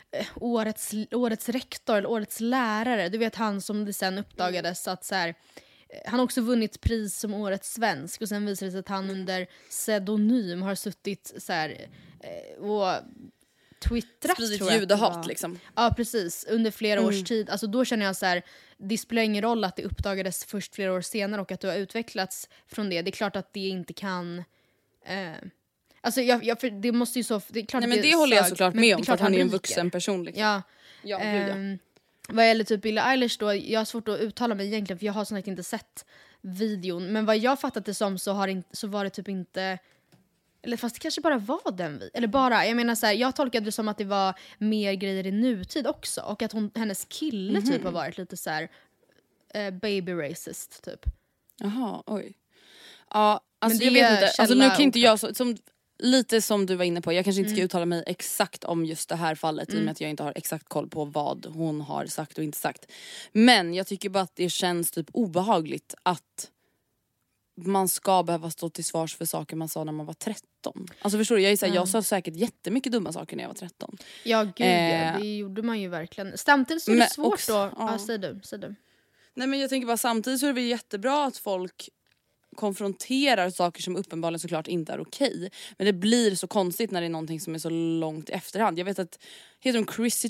årets rektor eller årets lärare, du vet han som det sen uppdagades att så här, han har också vunnit pris som årets svensk och sen visade det sig att han under pseudonym har suttit så här och twittrat, spridit judehat liksom. Ja, precis, under flera års tid. Alltså då känner jag så här, det spelar ingen roll att det uppdagades först flera år senare och att du har utvecklats från det. Det är klart att det inte kan alltså för det måste ju så, det är klart. Nej, men det håller jag såklart med om för att han är en vuxen person liksom. Ja. Vad gäller typ Billie Eilish då, jag har svårt att uttala mig egentligen för jag har som sagt inte sett videon, men vad jag fattat det som så var det typ inte, eller fast det kanske bara var den eller bara, jag menar så här, jag tolkade det som att det var mer grejer i nutid också och att hennes kille typ har varit lite så här baby racist typ. Jaha, oj. Ja, alltså jag vet inte, alltså nu kan inte jag som lite som du var inne på, jag kanske inte ska uttala mig exakt om just det här fallet i och med att jag inte har exakt koll på vad hon har sagt och inte sagt. Men jag tycker bara att det känns typ obehagligt att man ska behöva stå till svars för saker man sa när man var 13. Alltså förstår du, jag sa säkert jättemycket dumma saker när jag var 13. Ja gud, det gjorde man ju verkligen. Samtidigt så är det svårt också, då. Ja, säg du. Nej men jag tänker bara samtidigt så är det väl jättebra att folk konfronterar saker som uppenbarligen såklart inte är okej. Men det blir så konstigt när det är någonting som är så långt i efterhand. Jag vet att, heter hon Chrissy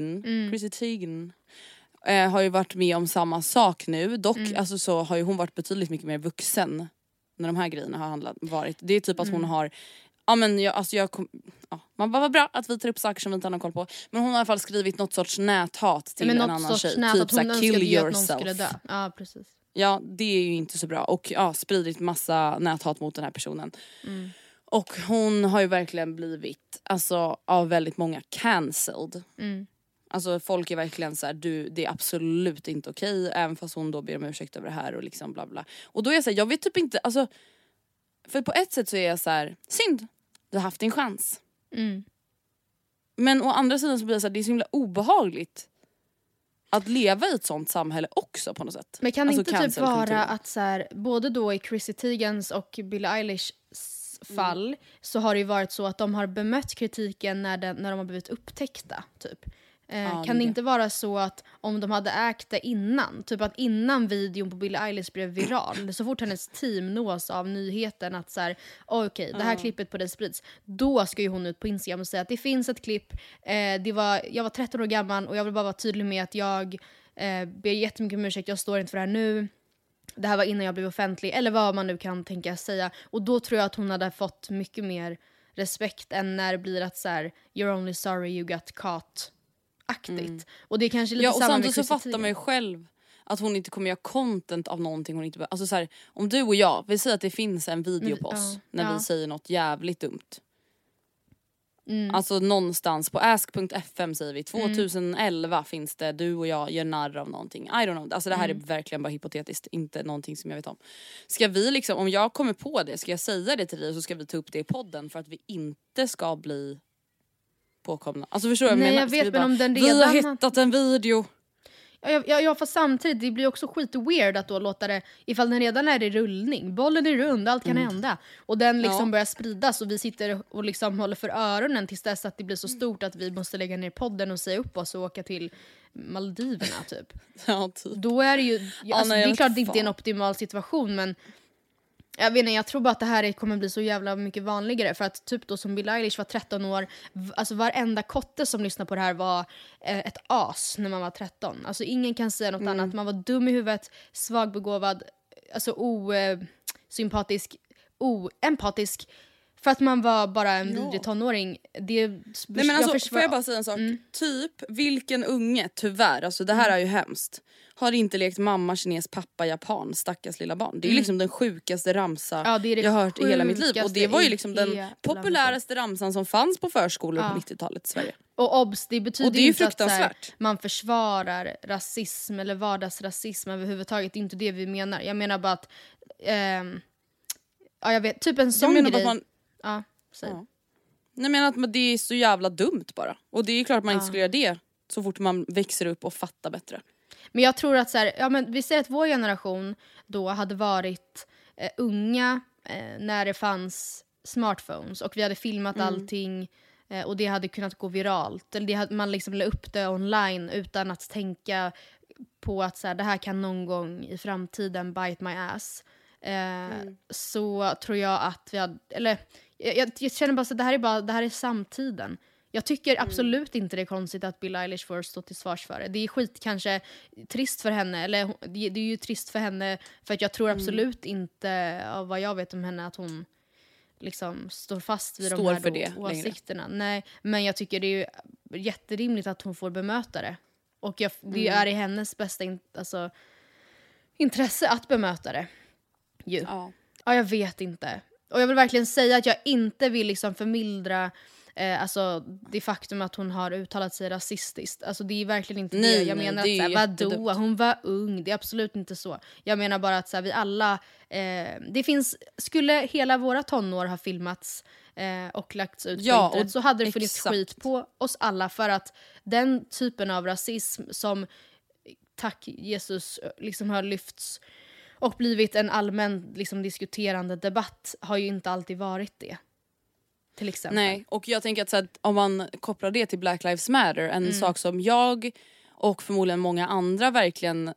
Teigen har ju varit med om samma sak nu. Dock alltså, så har ju hon varit betydligt mycket mer vuxen när de här grejerna har varit. Det är typ att hon har man bara, vad bra att vi tar upp saker som vi inte har koll på. Men hon har i alla fall skrivit något sorts näthat till en annan tjej. Typ såhär, kill yourself. Ja, precis. Ja, det är ju inte så bra. Och spridit massa näthat mot den här personen. Och hon har ju verkligen blivit av väldigt många cancelled. Alltså folk är verkligen så här, det är absolut inte okej. Även fast hon då ber om ursäkt över det här och liksom bla bla. Och då är jag så här, jag vet typ inte, alltså För på ett sätt så är jag så här: synd, du har haft din chans. Men å andra sidan så blir det så här, det är så himla obehagligt att leva i ett sånt samhälle också på något sätt. Men kan det inte typ vara att så här, både då i Chrissy Teigens och Billie Eilish fall så har det ju varit så att de har bemött kritiken när de har blivit upptäckta typ. Kan det inte vara så att om de hade ägt det innan, typ att innan videon på Billie Eilish blev viral, så fort hennes team nås av nyheten att så här, okej, det här klippet på det sprids, då ska ju hon ut på Instagram och säga att det finns ett klipp, jag var 13 år gammal och jag vill bara vara tydlig med att jag ber jättemycket om ursäkt, jag står inte för det här nu. Det här var innan jag blev offentlig, eller vad man nu kan tänka säga. Och då tror jag att hon hade fått mycket mer respekt än när det blir att så här, you're only sorry you got caught aktigt. Och det är kanske lite och samma samtidigt så fattar man ju själv att hon inte kommer göra content av någonting hon inte... Alltså så här, om du och jag, vi säger att det finns en video på oss när vi säger något jävligt dumt. Alltså någonstans på ask.fm säger vi 2011 finns det, du och jag gör narr av någonting. I don't know. Alltså det här är verkligen bara hypotetiskt, inte någonting som jag vet om. Ska vi liksom, om jag kommer på det, ska jag säga det till dig, så ska vi ta upp det i podden för att vi inte ska bli påkomna. Alltså förstår du vad jag menar? Jag vet, men om den redan... Vi har hittat en video. Ja, fast samtidigt, det blir också skit weird att då låta det, ifall den redan är i rullning, bollen är rund, allt kan hända. Och den liksom börjar spridas och vi sitter och liksom håller för öronen tills dess att det blir så stort att vi måste lägga ner podden och säga upp oss och åka till Maldiverna typ. Ja, typ. Då är det ju, alltså, det är klart att det inte är en optimal situation, men jag vet inte, jag tror bara att det här kommer bli så jävla mycket vanligare. För att typ då som Billie Eilish var 13 år, alltså varenda kotte som lyssnar på det här var ett as när man var 13. Alltså ingen kan säga något annat. Man var dum i huvudet, svagbegåvad, alltså osympatisk, oempatisk. För att man var bara en vidrig tonåring. Nej, men alltså, får jag bara säga en sak? Typ, vilken unge, tyvärr, alltså det här är ju hemskt, har inte lekt mamma, kines, pappa, japan, stackars lilla barn. Det är ju liksom den sjukaste ramsa jag har hört i hela mitt liv. Och det var ju liksom den populäraste ramsan som fanns på förskolor på 90-talet i Sverige. Och obs, det betyder det är inte att här, man försvarar rasism eller vardagsrasism överhuvudtaget. Det är inte det vi menar. Jag menar bara att jag vet, typ en sån grej. Jag menar att det är så jävla dumt bara. Och det är klart att man inte skulle göra det så fort man växer upp och fattar bättre. Men jag tror att så här, men vi säger att vår generation då hade varit unga när det fanns smartphones och vi hade filmat allting och det hade kunnat gå viralt. Eller man liksom la upp det online utan att tänka på att så här, det här kan någon gång i framtiden bite my ass. Så tror jag att vi hade, eller jag känner bara så att det här är samtiden. Jag tycker absolut inte det är konstigt att Billie Eilish får stå till svars för det. Det är skit kanske trist för henne, eller det är ju trist för henne för att jag tror absolut inte, av vad jag vet om henne, att hon liksom står fast vid de här åsikterna. Nej, men jag tycker det är ju jätterimligt att hon får bemöta det. Och det är i hennes bästa intresse att bemöta det. Ja, jag vet inte. Och jag vill verkligen säga att jag inte vill liksom förmildra alltså det faktum att hon har uttalat sig rasistiskt. Alltså det är verkligen inte det. Jag menar att såhär, vadå, hon var ung. Det är absolut inte så. Jag menar bara att såhär, vi alla skulle hela våra tonår ha filmats och lagts ut på internet, så hade det funnits skit på oss alla. För att den typen av rasism som, tack Jesus, liksom har lyfts och blivit en allmän liksom diskuterande debatt, har ju inte alltid varit det. Till exempel. Nej, och jag tänker att, så att om man kopplar det till Black Lives Matter, en sak som jag och förmodligen många andra verkligen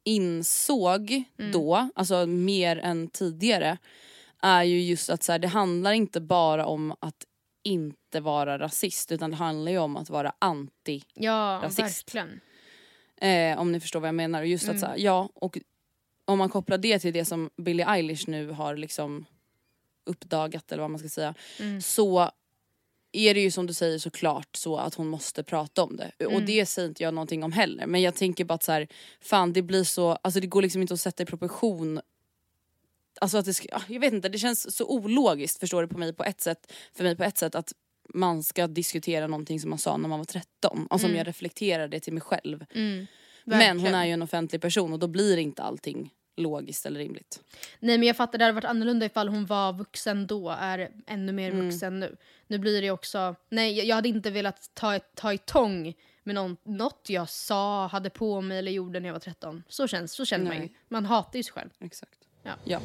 insåg då, alltså mer än tidigare, är ju just att så här, det handlar inte bara om att inte vara rasist, utan det handlar ju om att vara anti-rasist. Ja, verkligen. Om ni förstår vad jag menar. Och just att så här, och om man kopplar det till det som Billie Eilish nu har liksom uppdagat, eller vad man ska säga, så är det ju som du säger såklart så att hon måste prata om det. Och det säger inte jag någonting om heller. Men jag tänker bara att så här, fan, det blir så, alltså det går liksom inte att sätta i proportion. Alltså att jag vet inte, det känns så ologiskt, förstår du, för mig på ett sätt att man ska diskutera någonting som man sa när man var 13. Och som jag reflekterar det till mig själv. Men hon är ju en offentlig person och då blir inte allting logiskt eller rimligt. Nej, men jag fattar, det hade varit annorlunda ifall hon var vuxen då, är ännu mer vuxen nu. Nu blir det också... Nej, jag hade inte velat ta i tång med något jag sa, hade på mig eller gjorde när jag var 13. Så känner man ju. Man hatar ju sig själv. Exakt. Ja.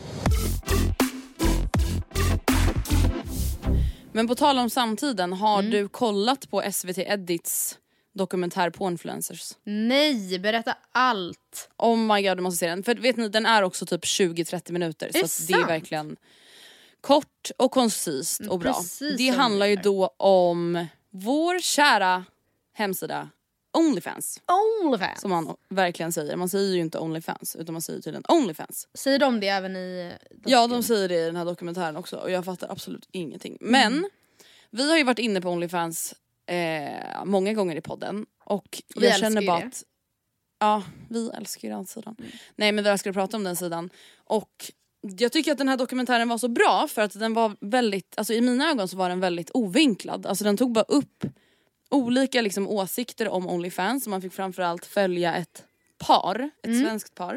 Men på tal om samtiden, har du kollat på SVT Edits dokumentär på influencers? Nej, berätta allt. Oh my god, du måste se den. För vet ni, den är också typ 20-30 minuter. Så att det är verkligen kort och koncist och bra. Precis, det handlar ju då om vår kära hemsida OnlyFans. Som man verkligen säger. Man säger ju inte OnlyFans, utan man säger tydligen OnlyFans. Säger de det även i... Ja, de säger det i den här dokumentären också. Och jag fattar absolut ingenting. Men vi har ju varit inne på OnlyFans många gånger i podden. Och jag känner bara att... Ja, vi älskar ju den sidan. Nej, men vi älskar att prata om den sidan. Och jag tycker att den här dokumentären var så bra. För att den var väldigt... Alltså i mina ögon så var den väldigt ovinklad. Alltså den tog bara upp olika liksom åsikter om OnlyFans. Man fick framförallt följa ett svenskt par.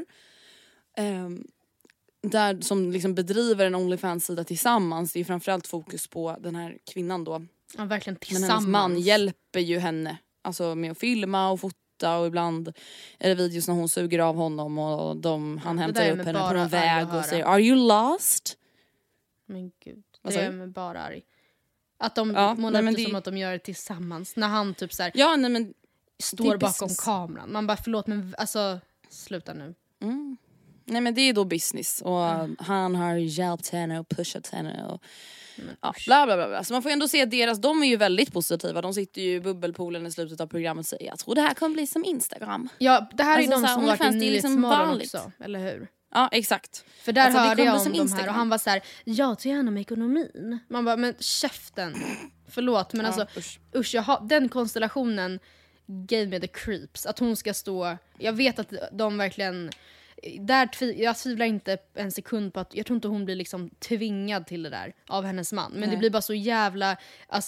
Där som liksom bedriver en OnlyFans-sida tillsammans. Det är framförallt fokus på den här kvinnan då. Ja, verkligen tillsammans. Men hennes man hjälper ju henne. Alltså med att filma och fota. Och ibland är det videos när hon suger av honom. Och han hämtar upp henne på någon väg och säger "Are you lost?" Men gud, det är med bara arg. Att de målar upp det som att de gör det tillsammans. När han typ såhär står bakom kameran. Man bara förlåt, men alltså sluta nu. Nej, men det är då business. Och han har hjälpt henne och pushat henne. Och bla bla bla. Så man får ändå se deras, de är ju väldigt positiva. De sitter ju i bubbelpoolen i slutet av programmet och säger jag tror det här kommer bli som Instagram. Ja, det här är de som varit i Nyhetsmorgon också, eller hur? Ja, exakt. För där hörde jag om de här och han var så här: jag tar gärna med ekonomin. Man bara, men käften. Förlåt, men alltså usch, den konstellationen gave me the creeps. Att hon ska stå, jag vet att de verkligen jag tvivlar inte en sekund på att, jag tror inte hon blir liksom tvingad till det där av hennes man. Men det blir bara så jävla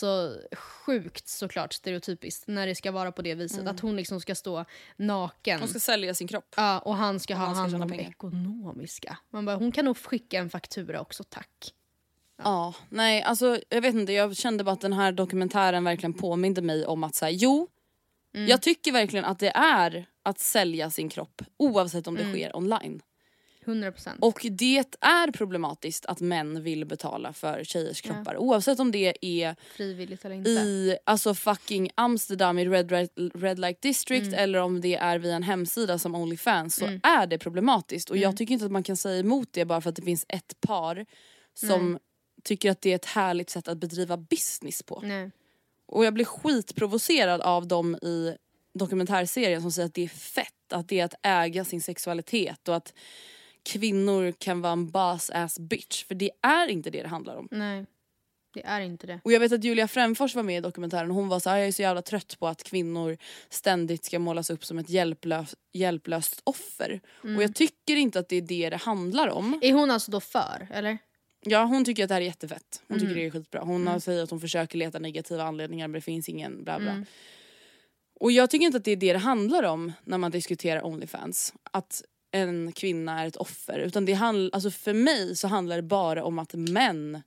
sjukt såklart stereotypiskt när det ska vara på det viset. Att hon liksom ska stå naken. Hon ska sälja sin kropp. Ja, och han ska ha hand om ekonomiska. Man bara, hon kan nog skicka en faktura också, tack. Ja, nej alltså jag vet inte, jag kände bara att den här dokumentären verkligen påminde mig om att säga jag tycker verkligen att det är att sälja sin kropp oavsett om det sker online. 100%. Och det är problematiskt att män vill betala för tjejers kroppar oavsett om det är frivilligt eller inte. I fucking Amsterdam i Red Light District eller om det är via en hemsida som OnlyFans så är det problematiskt. Och jag tycker inte att man kan säga emot det bara för att det finns ett par som tycker att det är ett härligt sätt att bedriva business på. Nej. Och jag blir skitprovocerad av dem i dokumentärserien som säger att det är fett, att det är att äga sin sexualitet och att kvinnor kan vara en boss ass bitch, för det är inte det handlar om. Nej, det är inte det. Och jag vet att Julia Fränfors var med i dokumentären och hon var så här: jag är så jävla trött på att kvinnor ständigt ska målas upp som ett hjälplöst offer. Och jag tycker inte att det är det handlar om. Är hon alltså då för, eller? Ja, hon tycker att det här är jättefett. Hon tycker det är skitbra. Hon säger att hon försöker leta negativa anledningar men det finns ingen bla bla. Och jag tycker inte att det är det handlar om när man diskuterar OnlyFans. Att en kvinna är ett offer. Utan det alltså för mig så handlar det bara om att män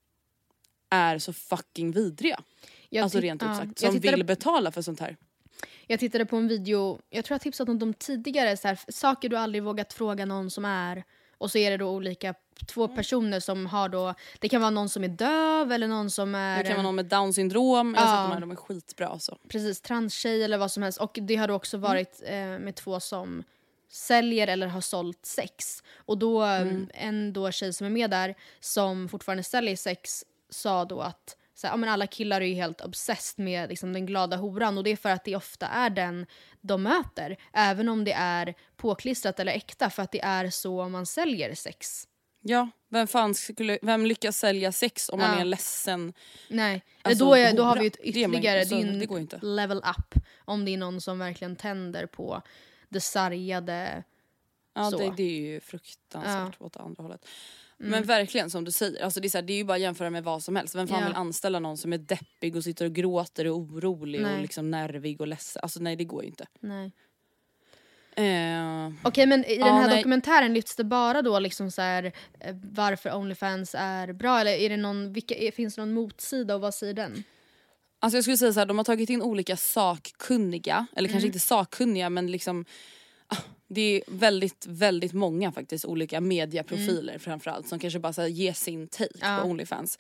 är så fucking vidriga. Alltså rent ut sagt. Som vill betala för sånt här. Jag tittade på en video, jag tror jag tipsat om dem tidigare. Så här, saker du aldrig vågat fråga någon som är. Och så är det då olika två personer som har då, det kan vara någon som är döv eller någon som är... Det kan vara någon med Down syndrom. Jag har sett de är skitbra alltså. Precis, transtjej eller vad som helst. Och det har då också varit med två som säljer eller har sålt sex. Och då en då tjej som är med där som fortfarande säljer sex sa då att så här, men alla killar är ju helt obsessed med liksom, den glada horan. Och det är för att det ofta är den de möter. Även om det är påklistrat eller äkta. För att det är så man säljer sex. Ja, vem lyckas sälja sex om man är ledsen? Nej, alltså, då har vi ett ytterligare din level up. Om det är någon som verkligen tänder på det sargade. Ja, det är ju fruktansvärt åt andra hållet. Men verkligen som du säger, alltså det är ju bara att jämföra med vad som helst. Vem fan vill anställa någon som är deppig och sitter och gråter och orolig och liksom nervig och ledsen? Alltså nej, det går ju inte. Nej. Okej, men i den här dokumentären lyfts det bara då liksom så här, varför OnlyFans är bra, eller är det någon, finns det någon motsida och vad säger den? Alltså jag skulle säga så här, de har tagit in olika sakkunniga, eller kanske inte sakkunniga, men liksom det är väldigt, väldigt många faktiskt olika mediaprofiler framförallt som kanske bara så här, ger sin take på OnlyFans.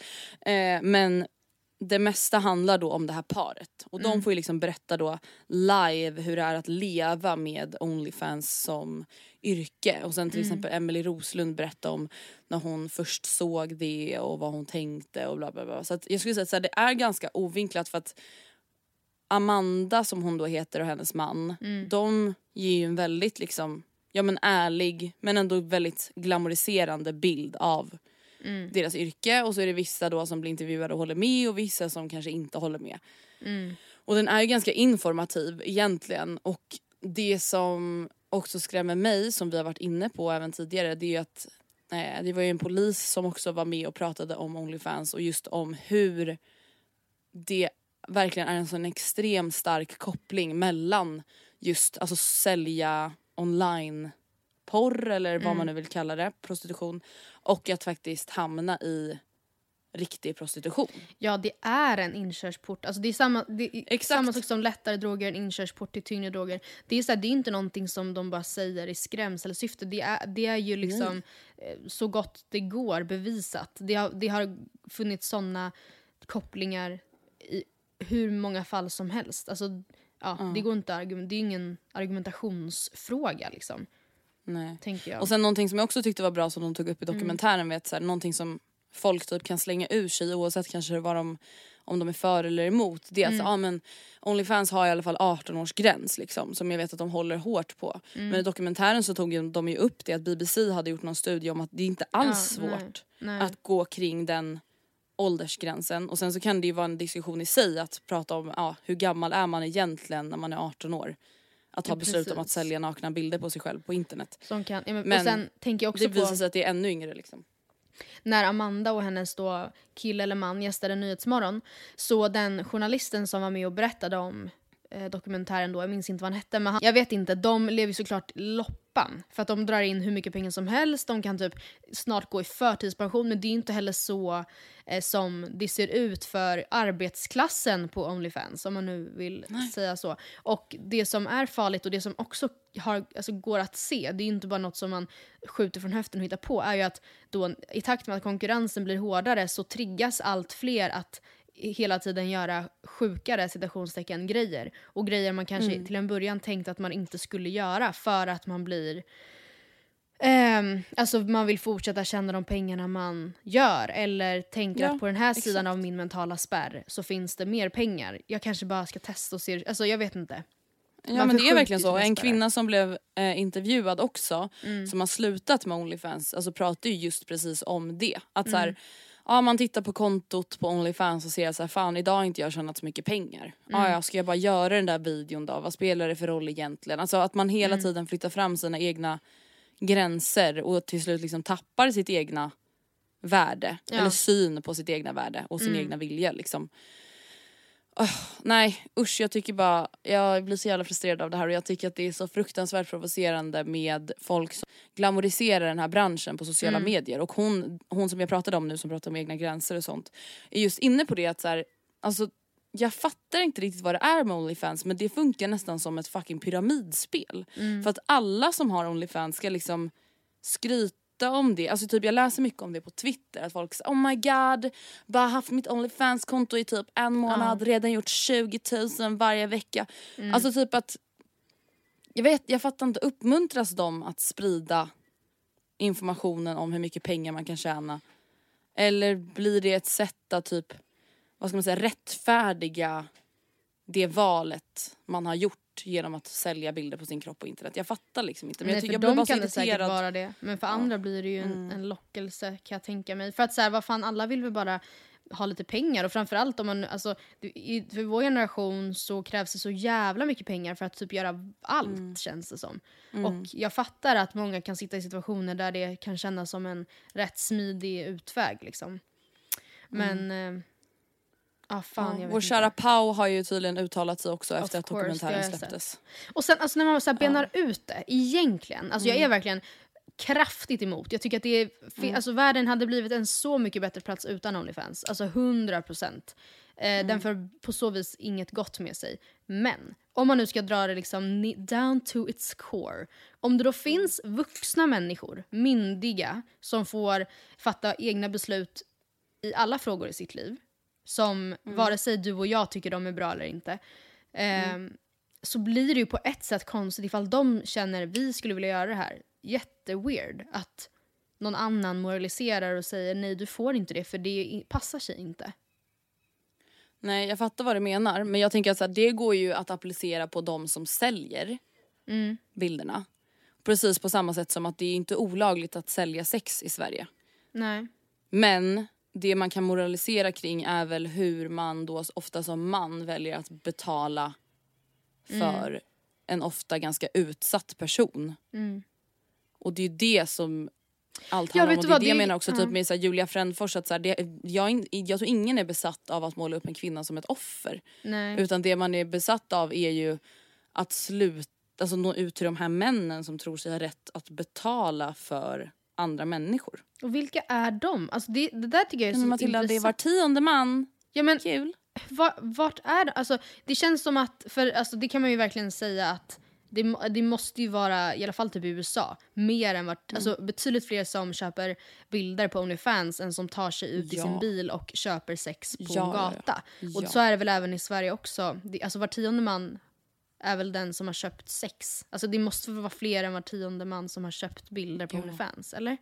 Men det mesta handlar då om det här paret. Och de får ju liksom berätta då live hur det är att leva med OnlyFans som yrke. Och sen till exempel Emily Roslund berätta om när hon först såg det och vad hon tänkte och bla bla bla. Så att jag skulle säga att det är ganska ovinklat, för att Amanda, som hon då heter, och hennes man, de ger ju en väldigt liksom, ja men ärlig men ändå väldigt glamoriserande bild av deras yrke. Och så är det vissa då som blir intervjuade och håller med, och vissa som kanske inte håller med. Och den är ju ganska informativ egentligen. Och det som också skrämmer mig, som vi har varit inne på även tidigare, det är ju att det var ju en polis som också var med och pratade om OnlyFans, och just om hur det verkligen är en sån extremt stark koppling mellan just alltså sälja online porr, eller vad man nu vill kalla det, prostitution, och att faktiskt hamna i riktig prostitution. Ja, det är en inkörsport. Alltså det är samma sak som lättare droger, en inkörsport till tyngre droger. Det är så här, det är inte någonting som de bara säger i skrämselsyfte. Det är ju liksom så gott det går bevisat. Det har funnits såna kopplingar i hur många fall som helst. Alltså det går inte det är ingen argumentationsfråga liksom. Nej. Tänker jag. Och sen någonting som jag också tyckte var bra som de tog upp i dokumentären, vet så här, någonting som folk typ kan slänga ur sig oavsett kanske vad om de är för eller emot. Det är alltså, men OnlyFans har i alla fall 18-årsgräns liksom, som jag vet att de håller hårt på. Men i dokumentären så tog de ju upp det att BBC hade gjort någon studie om att det är inte alls svårt att gå kring den åldersgränsen. Och sen så kan det ju vara en diskussion i sig att prata om hur gammal är man egentligen när man är 18 år. Att ha beslut om att sälja nakna bilder på sig själv på internet. Som kan, men och sen tänker jag också det visar sig att det är ännu yngre liksom. När Amanda och hennes då kille eller man gästade Nyhetsmorgon, så den journalisten som var med och berättade om dokumentären då, jag minns inte vad han hette, men jag vet inte, de lever såklart loppan för att de drar in hur mycket pengar som helst, de kan typ snart gå i förtidspension, men det är inte heller så som det ser ut för arbetsklassen på OnlyFans, om man nu vill säga så. Och det som är farligt och det som också går att se, det är inte bara något som man skjuter från höften och hittar på, är ju att då, i takt med att konkurrensen blir hårdare, så triggas allt fler att hela tiden göra sjukare citationstecken grejer, och grejer man kanske till en början tänkte att man inte skulle göra, för att man blir alltså man vill fortsätta tjäna de pengarna man gör, eller tänker att på den här sidan av min mentala spärr så finns det mer pengar, jag kanske bara ska testa och se, alltså jag vet inte. Ja, men det är verkligen så. En kvinna som blev intervjuad också, som har slutat med OnlyFans, alltså pratar ju just precis om det, att så här, man tittar på kontot på OnlyFans och ser så här, fan idag har inte jag tjänat så mycket pengar. Ska jag bara göra den där videon då? Vad spelar det för roll egentligen? Alltså att man hela tiden flyttar fram sina egna gränser och till slut liksom tappar sitt egna värde. Eller syn på sitt egna värde och sin egna vilja liksom. Nej, usch, jag blir så jävla frustrerad av det här, och jag tycker att det är så fruktansvärt provocerande med folk som glamoriserar den här branschen på sociala medier. Och hon som jag pratade om nu, som pratar om egna gränser och sånt, är just inne på det att så här, alltså jag fattar inte riktigt vad det är med OnlyFans, men det funkar nästan som ett fucking pyramidspel. För att alla som har OnlyFans ska liksom skryta om det. Alltså typ jag läser mycket om det på Twitter, att folk säger oh my god, bara haft mitt OnlyFans-konto i typ en månad, redan gjort 20 000 varje vecka. Alltså typ att jag fattar inte, uppmuntras de att sprida informationen om hur mycket pengar man kan tjäna, eller blir det ett sätt att typ, vad ska man säga, rättfärdiga det valet man har gjort genom att sälja bilder på sin kropp på internet? Jag fattar liksom inte. Men nej, för de kan det säkert vara det. Men för andra blir det ju en lockelse, kan jag tänka mig. För att så här, vad fan, alla vill väl bara ha lite pengar. Och framförallt om man, alltså, för vår generation så krävs det så jävla mycket pengar för att typ göra allt, känns det som. Och jag fattar att många kan sitta i situationer där det kan kännas som en rätt smidig utväg liksom. Men Vår kära Pau har ju tydligen uttalat sig också efter att dokumentären släpptes. Och sen alltså, när man så här benar ut det, egentligen, alltså jag är verkligen kraftigt emot. Jag tycker att det är alltså världen hade blivit en så mycket bättre plats utan OnlyFans. Alltså 100%. Den får på så vis inget gott med sig. Men om man nu ska dra det liksom down to its core. Om det då finns vuxna människor, myndiga, som får fatta egna beslut i alla frågor i sitt liv, som vare sig du och jag tycker de är bra eller inte, så blir det ju på ett sätt konstigt ifall de känner vi skulle vilja göra det här. Jätteweird att någon annan moraliserar och säger nej, du får inte det för det passar sig inte. Nej, jag fattar vad du menar. Men jag tänker att så här, det går ju att applicera på de som säljer bilderna. Precis på samma sätt som att det är inte olagligt att sälja sex i Sverige. Nej. Men det man kan moralisera kring är väl hur man då ofta som man väljer att betala för en ofta ganska utsatt person. Och det är det som allt handlar om. Och det är det jag menar också typ med så här, Julia Frändfors att så här, jag tror ingen är besatt av att måla upp en kvinna som ett offer. Nej. Utan det man är besatt av är ju att alltså nå ut till de här männen som tror sig ha rätt att betala för andra människor. Och vilka är de? Alltså det där tycker jag är så Matilda, intressant. det är var 10:e man. Ja, men kul. Vart är det? Alltså det känns som att alltså det kan man ju verkligen säga att det måste ju vara, i alla fall typ i USA, mer än alltså betydligt fler som köper bilder på OnlyFans än som tar sig ut i sin bil och köper sex på en gata. Ja. Och så är det väl även i Sverige också. Alltså var 10:e man är väl den som har köpt sex. Alltså det måste vara fler än var 10:e man som har köpt bilder på OnlyFans, eller?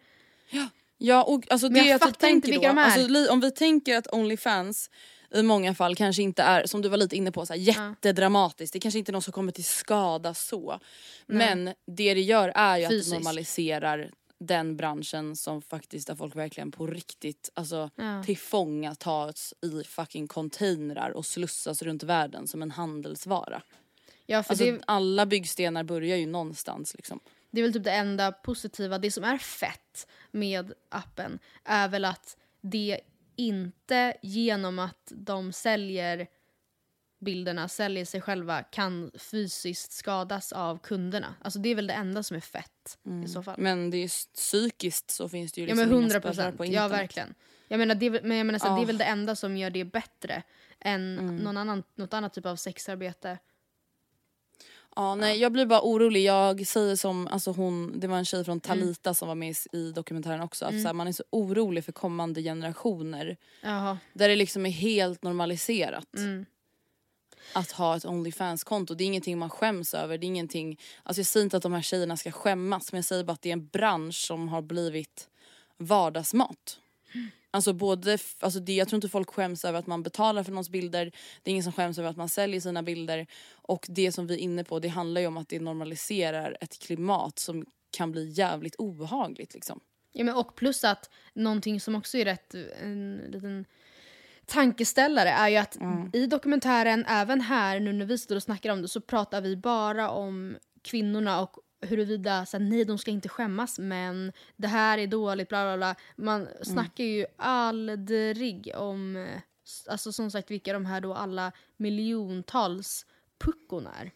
Ja, och alltså det jag fattar inte vilka de är. Alltså, om vi tänker att OnlyFans i många fall kanske inte är, som du var lite inne på, så här, jättedramatiskt. Det kanske inte är någon som kommer till skada så. Men det gör är ju att det normaliserar den branschen som faktiskt där folk verkligen på riktigt alltså tillfånga tas i fucking containrar och slussas runt världen som en handelsvara. Ja, för alltså, alla byggstenar börjar ju någonstans liksom. Det är väl typ det enda positiva. Det som är fett med appen är väl att det inte genom att de säljer bilderna, säljer sig själva, kan fysiskt skadas av kunderna. Alltså det är väl det enda som är fett i så fall. Men det är psykiskt så finns det ju liksom 100%, på internet. Ja, verkligen. Jag menar det är väl det enda som gör det bättre än något annat typ av sexarbete. Ja, nej, jag blir bara orolig. Jag säger som alltså det var en tjej från Talita som var med i dokumentären också att så här, man är så orolig för kommande generationer. Där det liksom är helt normaliserat att ha ett OnlyFans-konto. Det är ingenting man skäms över. Det är ingenting, alltså jag säger inte att de här tjejerna ska skämmas, men jag säger bara att det är en bransch som har blivit vardagsmat. Alltså jag tror inte folk skäms över att man betalar för någons bilder. Det är ingen som skäms över att man säljer sina bilder. Och det som vi är inne på, det handlar ju om att det normaliserar ett klimat som kan bli jävligt obehagligt liksom. Ja, men och plus att någonting som också är en liten tankeställare är ju att i dokumentären, även här nu när vi står och snackar om det, så pratar vi bara om kvinnorna och huruvida så här, nej, de ska inte skämmas, men det här är dåligt, bla bla bla. Man snackar ju aldrig om alltså som sagt vilka de här då alla miljontals puckon är.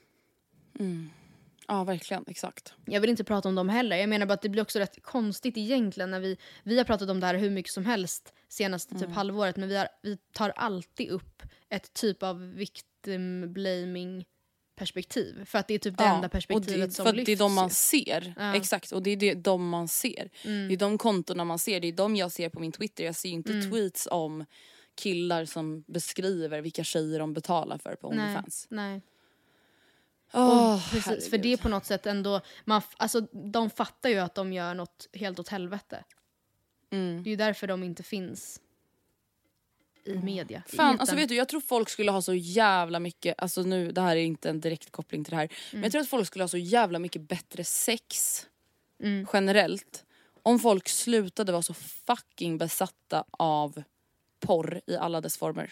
Ja, verkligen, exakt. Jag vill inte prata om dem heller. Jag menar bara att det blir också rätt konstigt egentligen när vi har pratat om det här hur mycket som helst senaste typ halvåret, men vi tar alltid upp ett typ av victim blaming perspektiv, för att det är typ det enda perspektivet som lyfts. För det är de man ser. Exakt, och det är de man ser. Det är de kontorna man ser. Det är de jag ser på min Twitter. Jag ser inte tweets om killar som beskriver vilka tjejer de betalar för på OnlyFans. Nej. Precis, herregud. för det är på något sätt ändå alltså de fattar ju att de gör något helt åt helvete. Det är ju därför de inte finns i media. Fan, alltså vet du, jag tror folk skulle ha så jävla mycket, alltså nu, det här är inte en direkt koppling till det här, men jag tror att folk skulle ha så jävla mycket bättre sex generellt om folk slutade vara så fucking besatta av porr i alla dess former.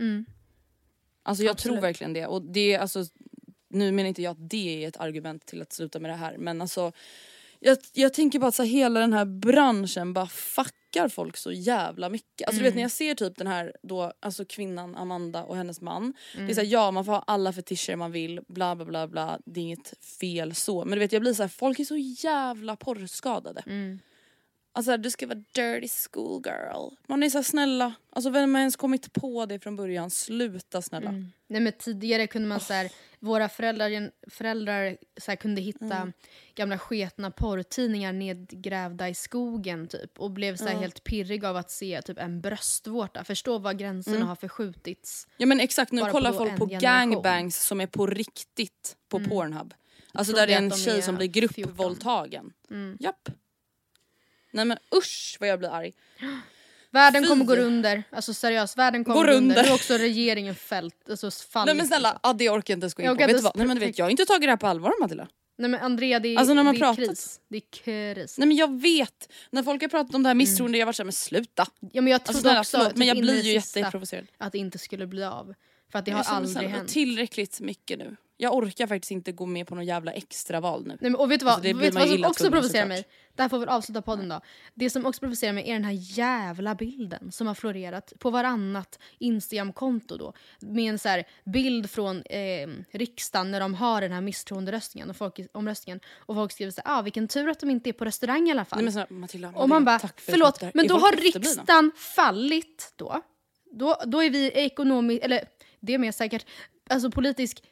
Alltså jag tror verkligen det, och det, alltså nu menar inte jag att det är ett argument till att sluta med det här, men alltså Jag tänker bara att så hela den här branschen bara fuckar folk så jävla mycket. Alltså du vet när jag ser typ den här då, alltså kvinnan Amanda och hennes man. Det är så här, ja man får ha alla fetischer man vill, bla bla bla bla. Det är inget fel så. Men du vet jag blir så här, folk är så jävla porrskadade. Alltså du ska vara dirty schoolgirl. Man är så här, snälla. Alltså vem har ens kommit på det från början? Sluta snälla. Nej men tidigare kunde man så här, våra föräldrar så här, kunde hitta gamla sketna porrtidningar nedgrävda i skogen typ. Och blev så här, helt pirrig av att se typ en bröstvårta. Förstå vad gränserna har förskjutits. Ja men exakt, nu kollar folk på gangbangs som är på riktigt på Pornhub. Alltså där det är en tjej som blir gruppvåldtagen. Japp. Nej men usch vad jag blir arg. Världen kommer gå under. Alltså seriöst, världen kommer gå under. Nu är också regeringen fällt. Alltså fallit. Nej men snälla, det orkar jag inte ens gå in på. Vet du vad? Nej men du vet, jag har inte tagit det här på allvar, Matilda. Nej men Andrea, det är, alltså, när man det är kris. Det är kris. Nej men jag vet. När folk har pratat om det här misstroende, jag har varit såhär, men sluta. Ja men jag trodde också förlåt, men jag blir ju jätteprovocerad. Att det inte skulle bli av. För att det har aldrig hänt. Tillräckligt mycket nu. Jag orkar faktiskt inte gå med på någon jävla extra val nu. Nej, men, och vet du vad, alltså, vet vad som också provocerar mig? Det här får vi avsluta podden då. Det som också provocerar mig är den här jävla bilden som har florerat på varannat Instagram-konto då. Med en så här bild från riksdagen när de har den här misstroenderöstningen och omröstningen. Och folk skriver så här, vilken tur att de inte är på restaurang i alla fall. Nej, men Matilda, och man bara, förlåt, men då har riksdagen fallit då. Då är vi ekonomiskt, eller det är mer säkert, alltså politisk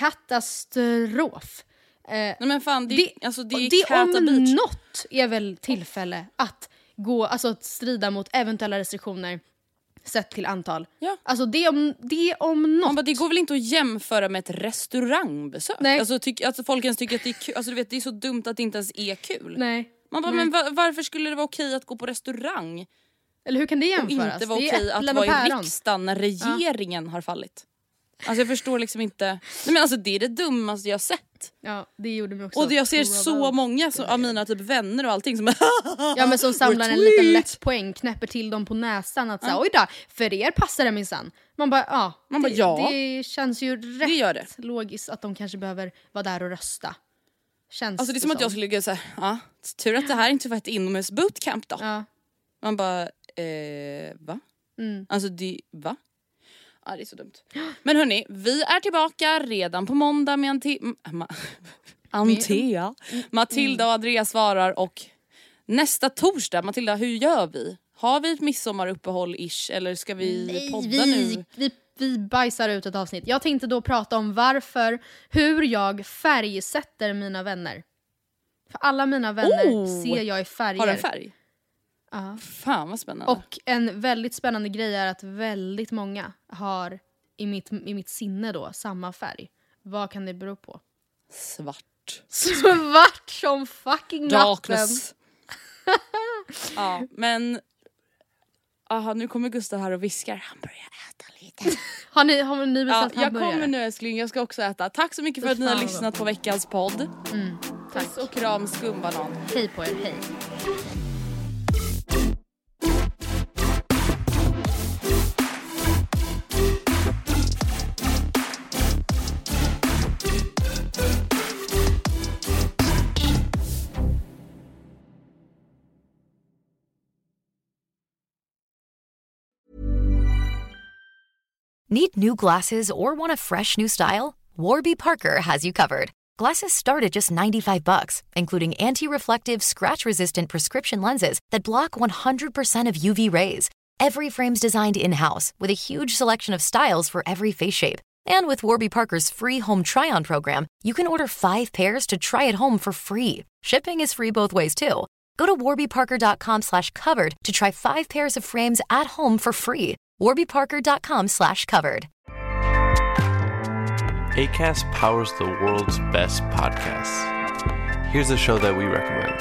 katastrof. Nej men fan, det om något är väl tillfälle att gå, alltså att strida mot eventuella restriktioner sett till antal. Ja. Alltså det om något. Man bara, det går väl inte att jämföra med ett restaurangbesök. Nej. Alltså folk ens tycker att det är kul. Alltså du vet, det är så dumt att det inte ens är kul. Nej. Man bara, men varför skulle det vara okej att gå på restaurang? Eller hur kan det jämföras? Och inte vara okej att vara i riksdagen när regeringen har fallit. Alltså jag förstår liksom inte. Nej men alltså det är det dummaste jag sett. Ja, det gjorde mig också. Och jag ser så många av mina typ vänner och allting som ja men som samlar en liten lätt poäng, knäpper till dem på näsan att säga, oj då, för er passar det minsann. Man bara, det känns ju rätt logiskt att de kanske behöver vara där och rösta. Känns alltså det är som att jag skulle säga, tur att det här inte var ett inomhus bootcamp då. Ja. Man bara, va? Alltså va? Ja, det är så dumt. Men hörni, vi är tillbaka redan på måndag med Antea. Matilda och Andreas svarar och nästa torsdag, Matilda, hur gör vi? Har vi ett midsommaruppehåll-ish eller ska vi podda nu? Vi bajsar ut ett avsnitt. Jag tänkte då prata om hur jag färgsätter mina vänner. För alla mina vänner ser jag i färger. Har en färg? Ja. Fan vad spännande. Och en väldigt spännande grej är att väldigt många har i mitt sinne då samma färg. Vad kan det bero på? Svart som fucking darkness. Ja, men nu kommer Gustav här och viskar. Han börjar äta lite. Har ni beställt hamburgare? Jag kommer nu älskling, jag ska också äta. Tack så mycket för att ni har lyssnat på veckans podd. Tack. Puss och kram, skumbanan. Hej på er, hej. Need new glasses or want a fresh new style? Warby Parker has you covered. Glasses start at just $95, including anti-reflective, scratch-resistant prescription lenses that block 100% of UV rays. Every frame's designed in-house with a huge selection of styles for every face shape. And with Warby Parker's free home try-on program, you can order 5 pairs to try at home for free. Shipping is free both ways, too. Go to warbyparker.com/covered to try 5 pairs of frames at home for free. warbyparker.com/covered. Acast powers the world's best podcasts. Here's a show that we recommend.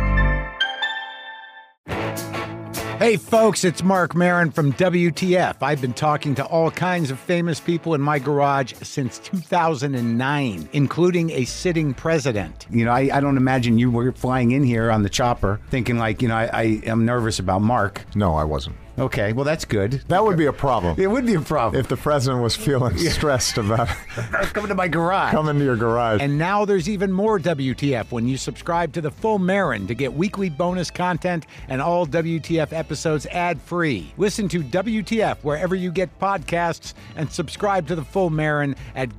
Hey folks, it's Mark Maron from WTF. I've been talking to all kinds of famous people in my garage since 2009, including a sitting president. You know, I don't imagine you were flying in here on the chopper thinking like, you know, I am nervous about Mark. No, I wasn't. Okay, well, that's good. That would be a problem. It would be a problem. If the president was feeling stressed about coming to my garage. Coming to your garage. And now there's even more WTF when you subscribe to The Full Marin to get weekly bonus content and all WTF episodes ad-free. Listen to WTF wherever you get podcasts and subscribe to The Full Marin at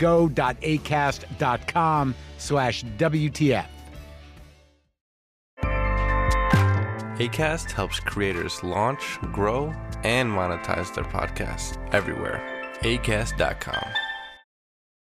go.acast.com/WTF. Acast helps creators launch, grow, and monetize their podcasts everywhere. Acast.com.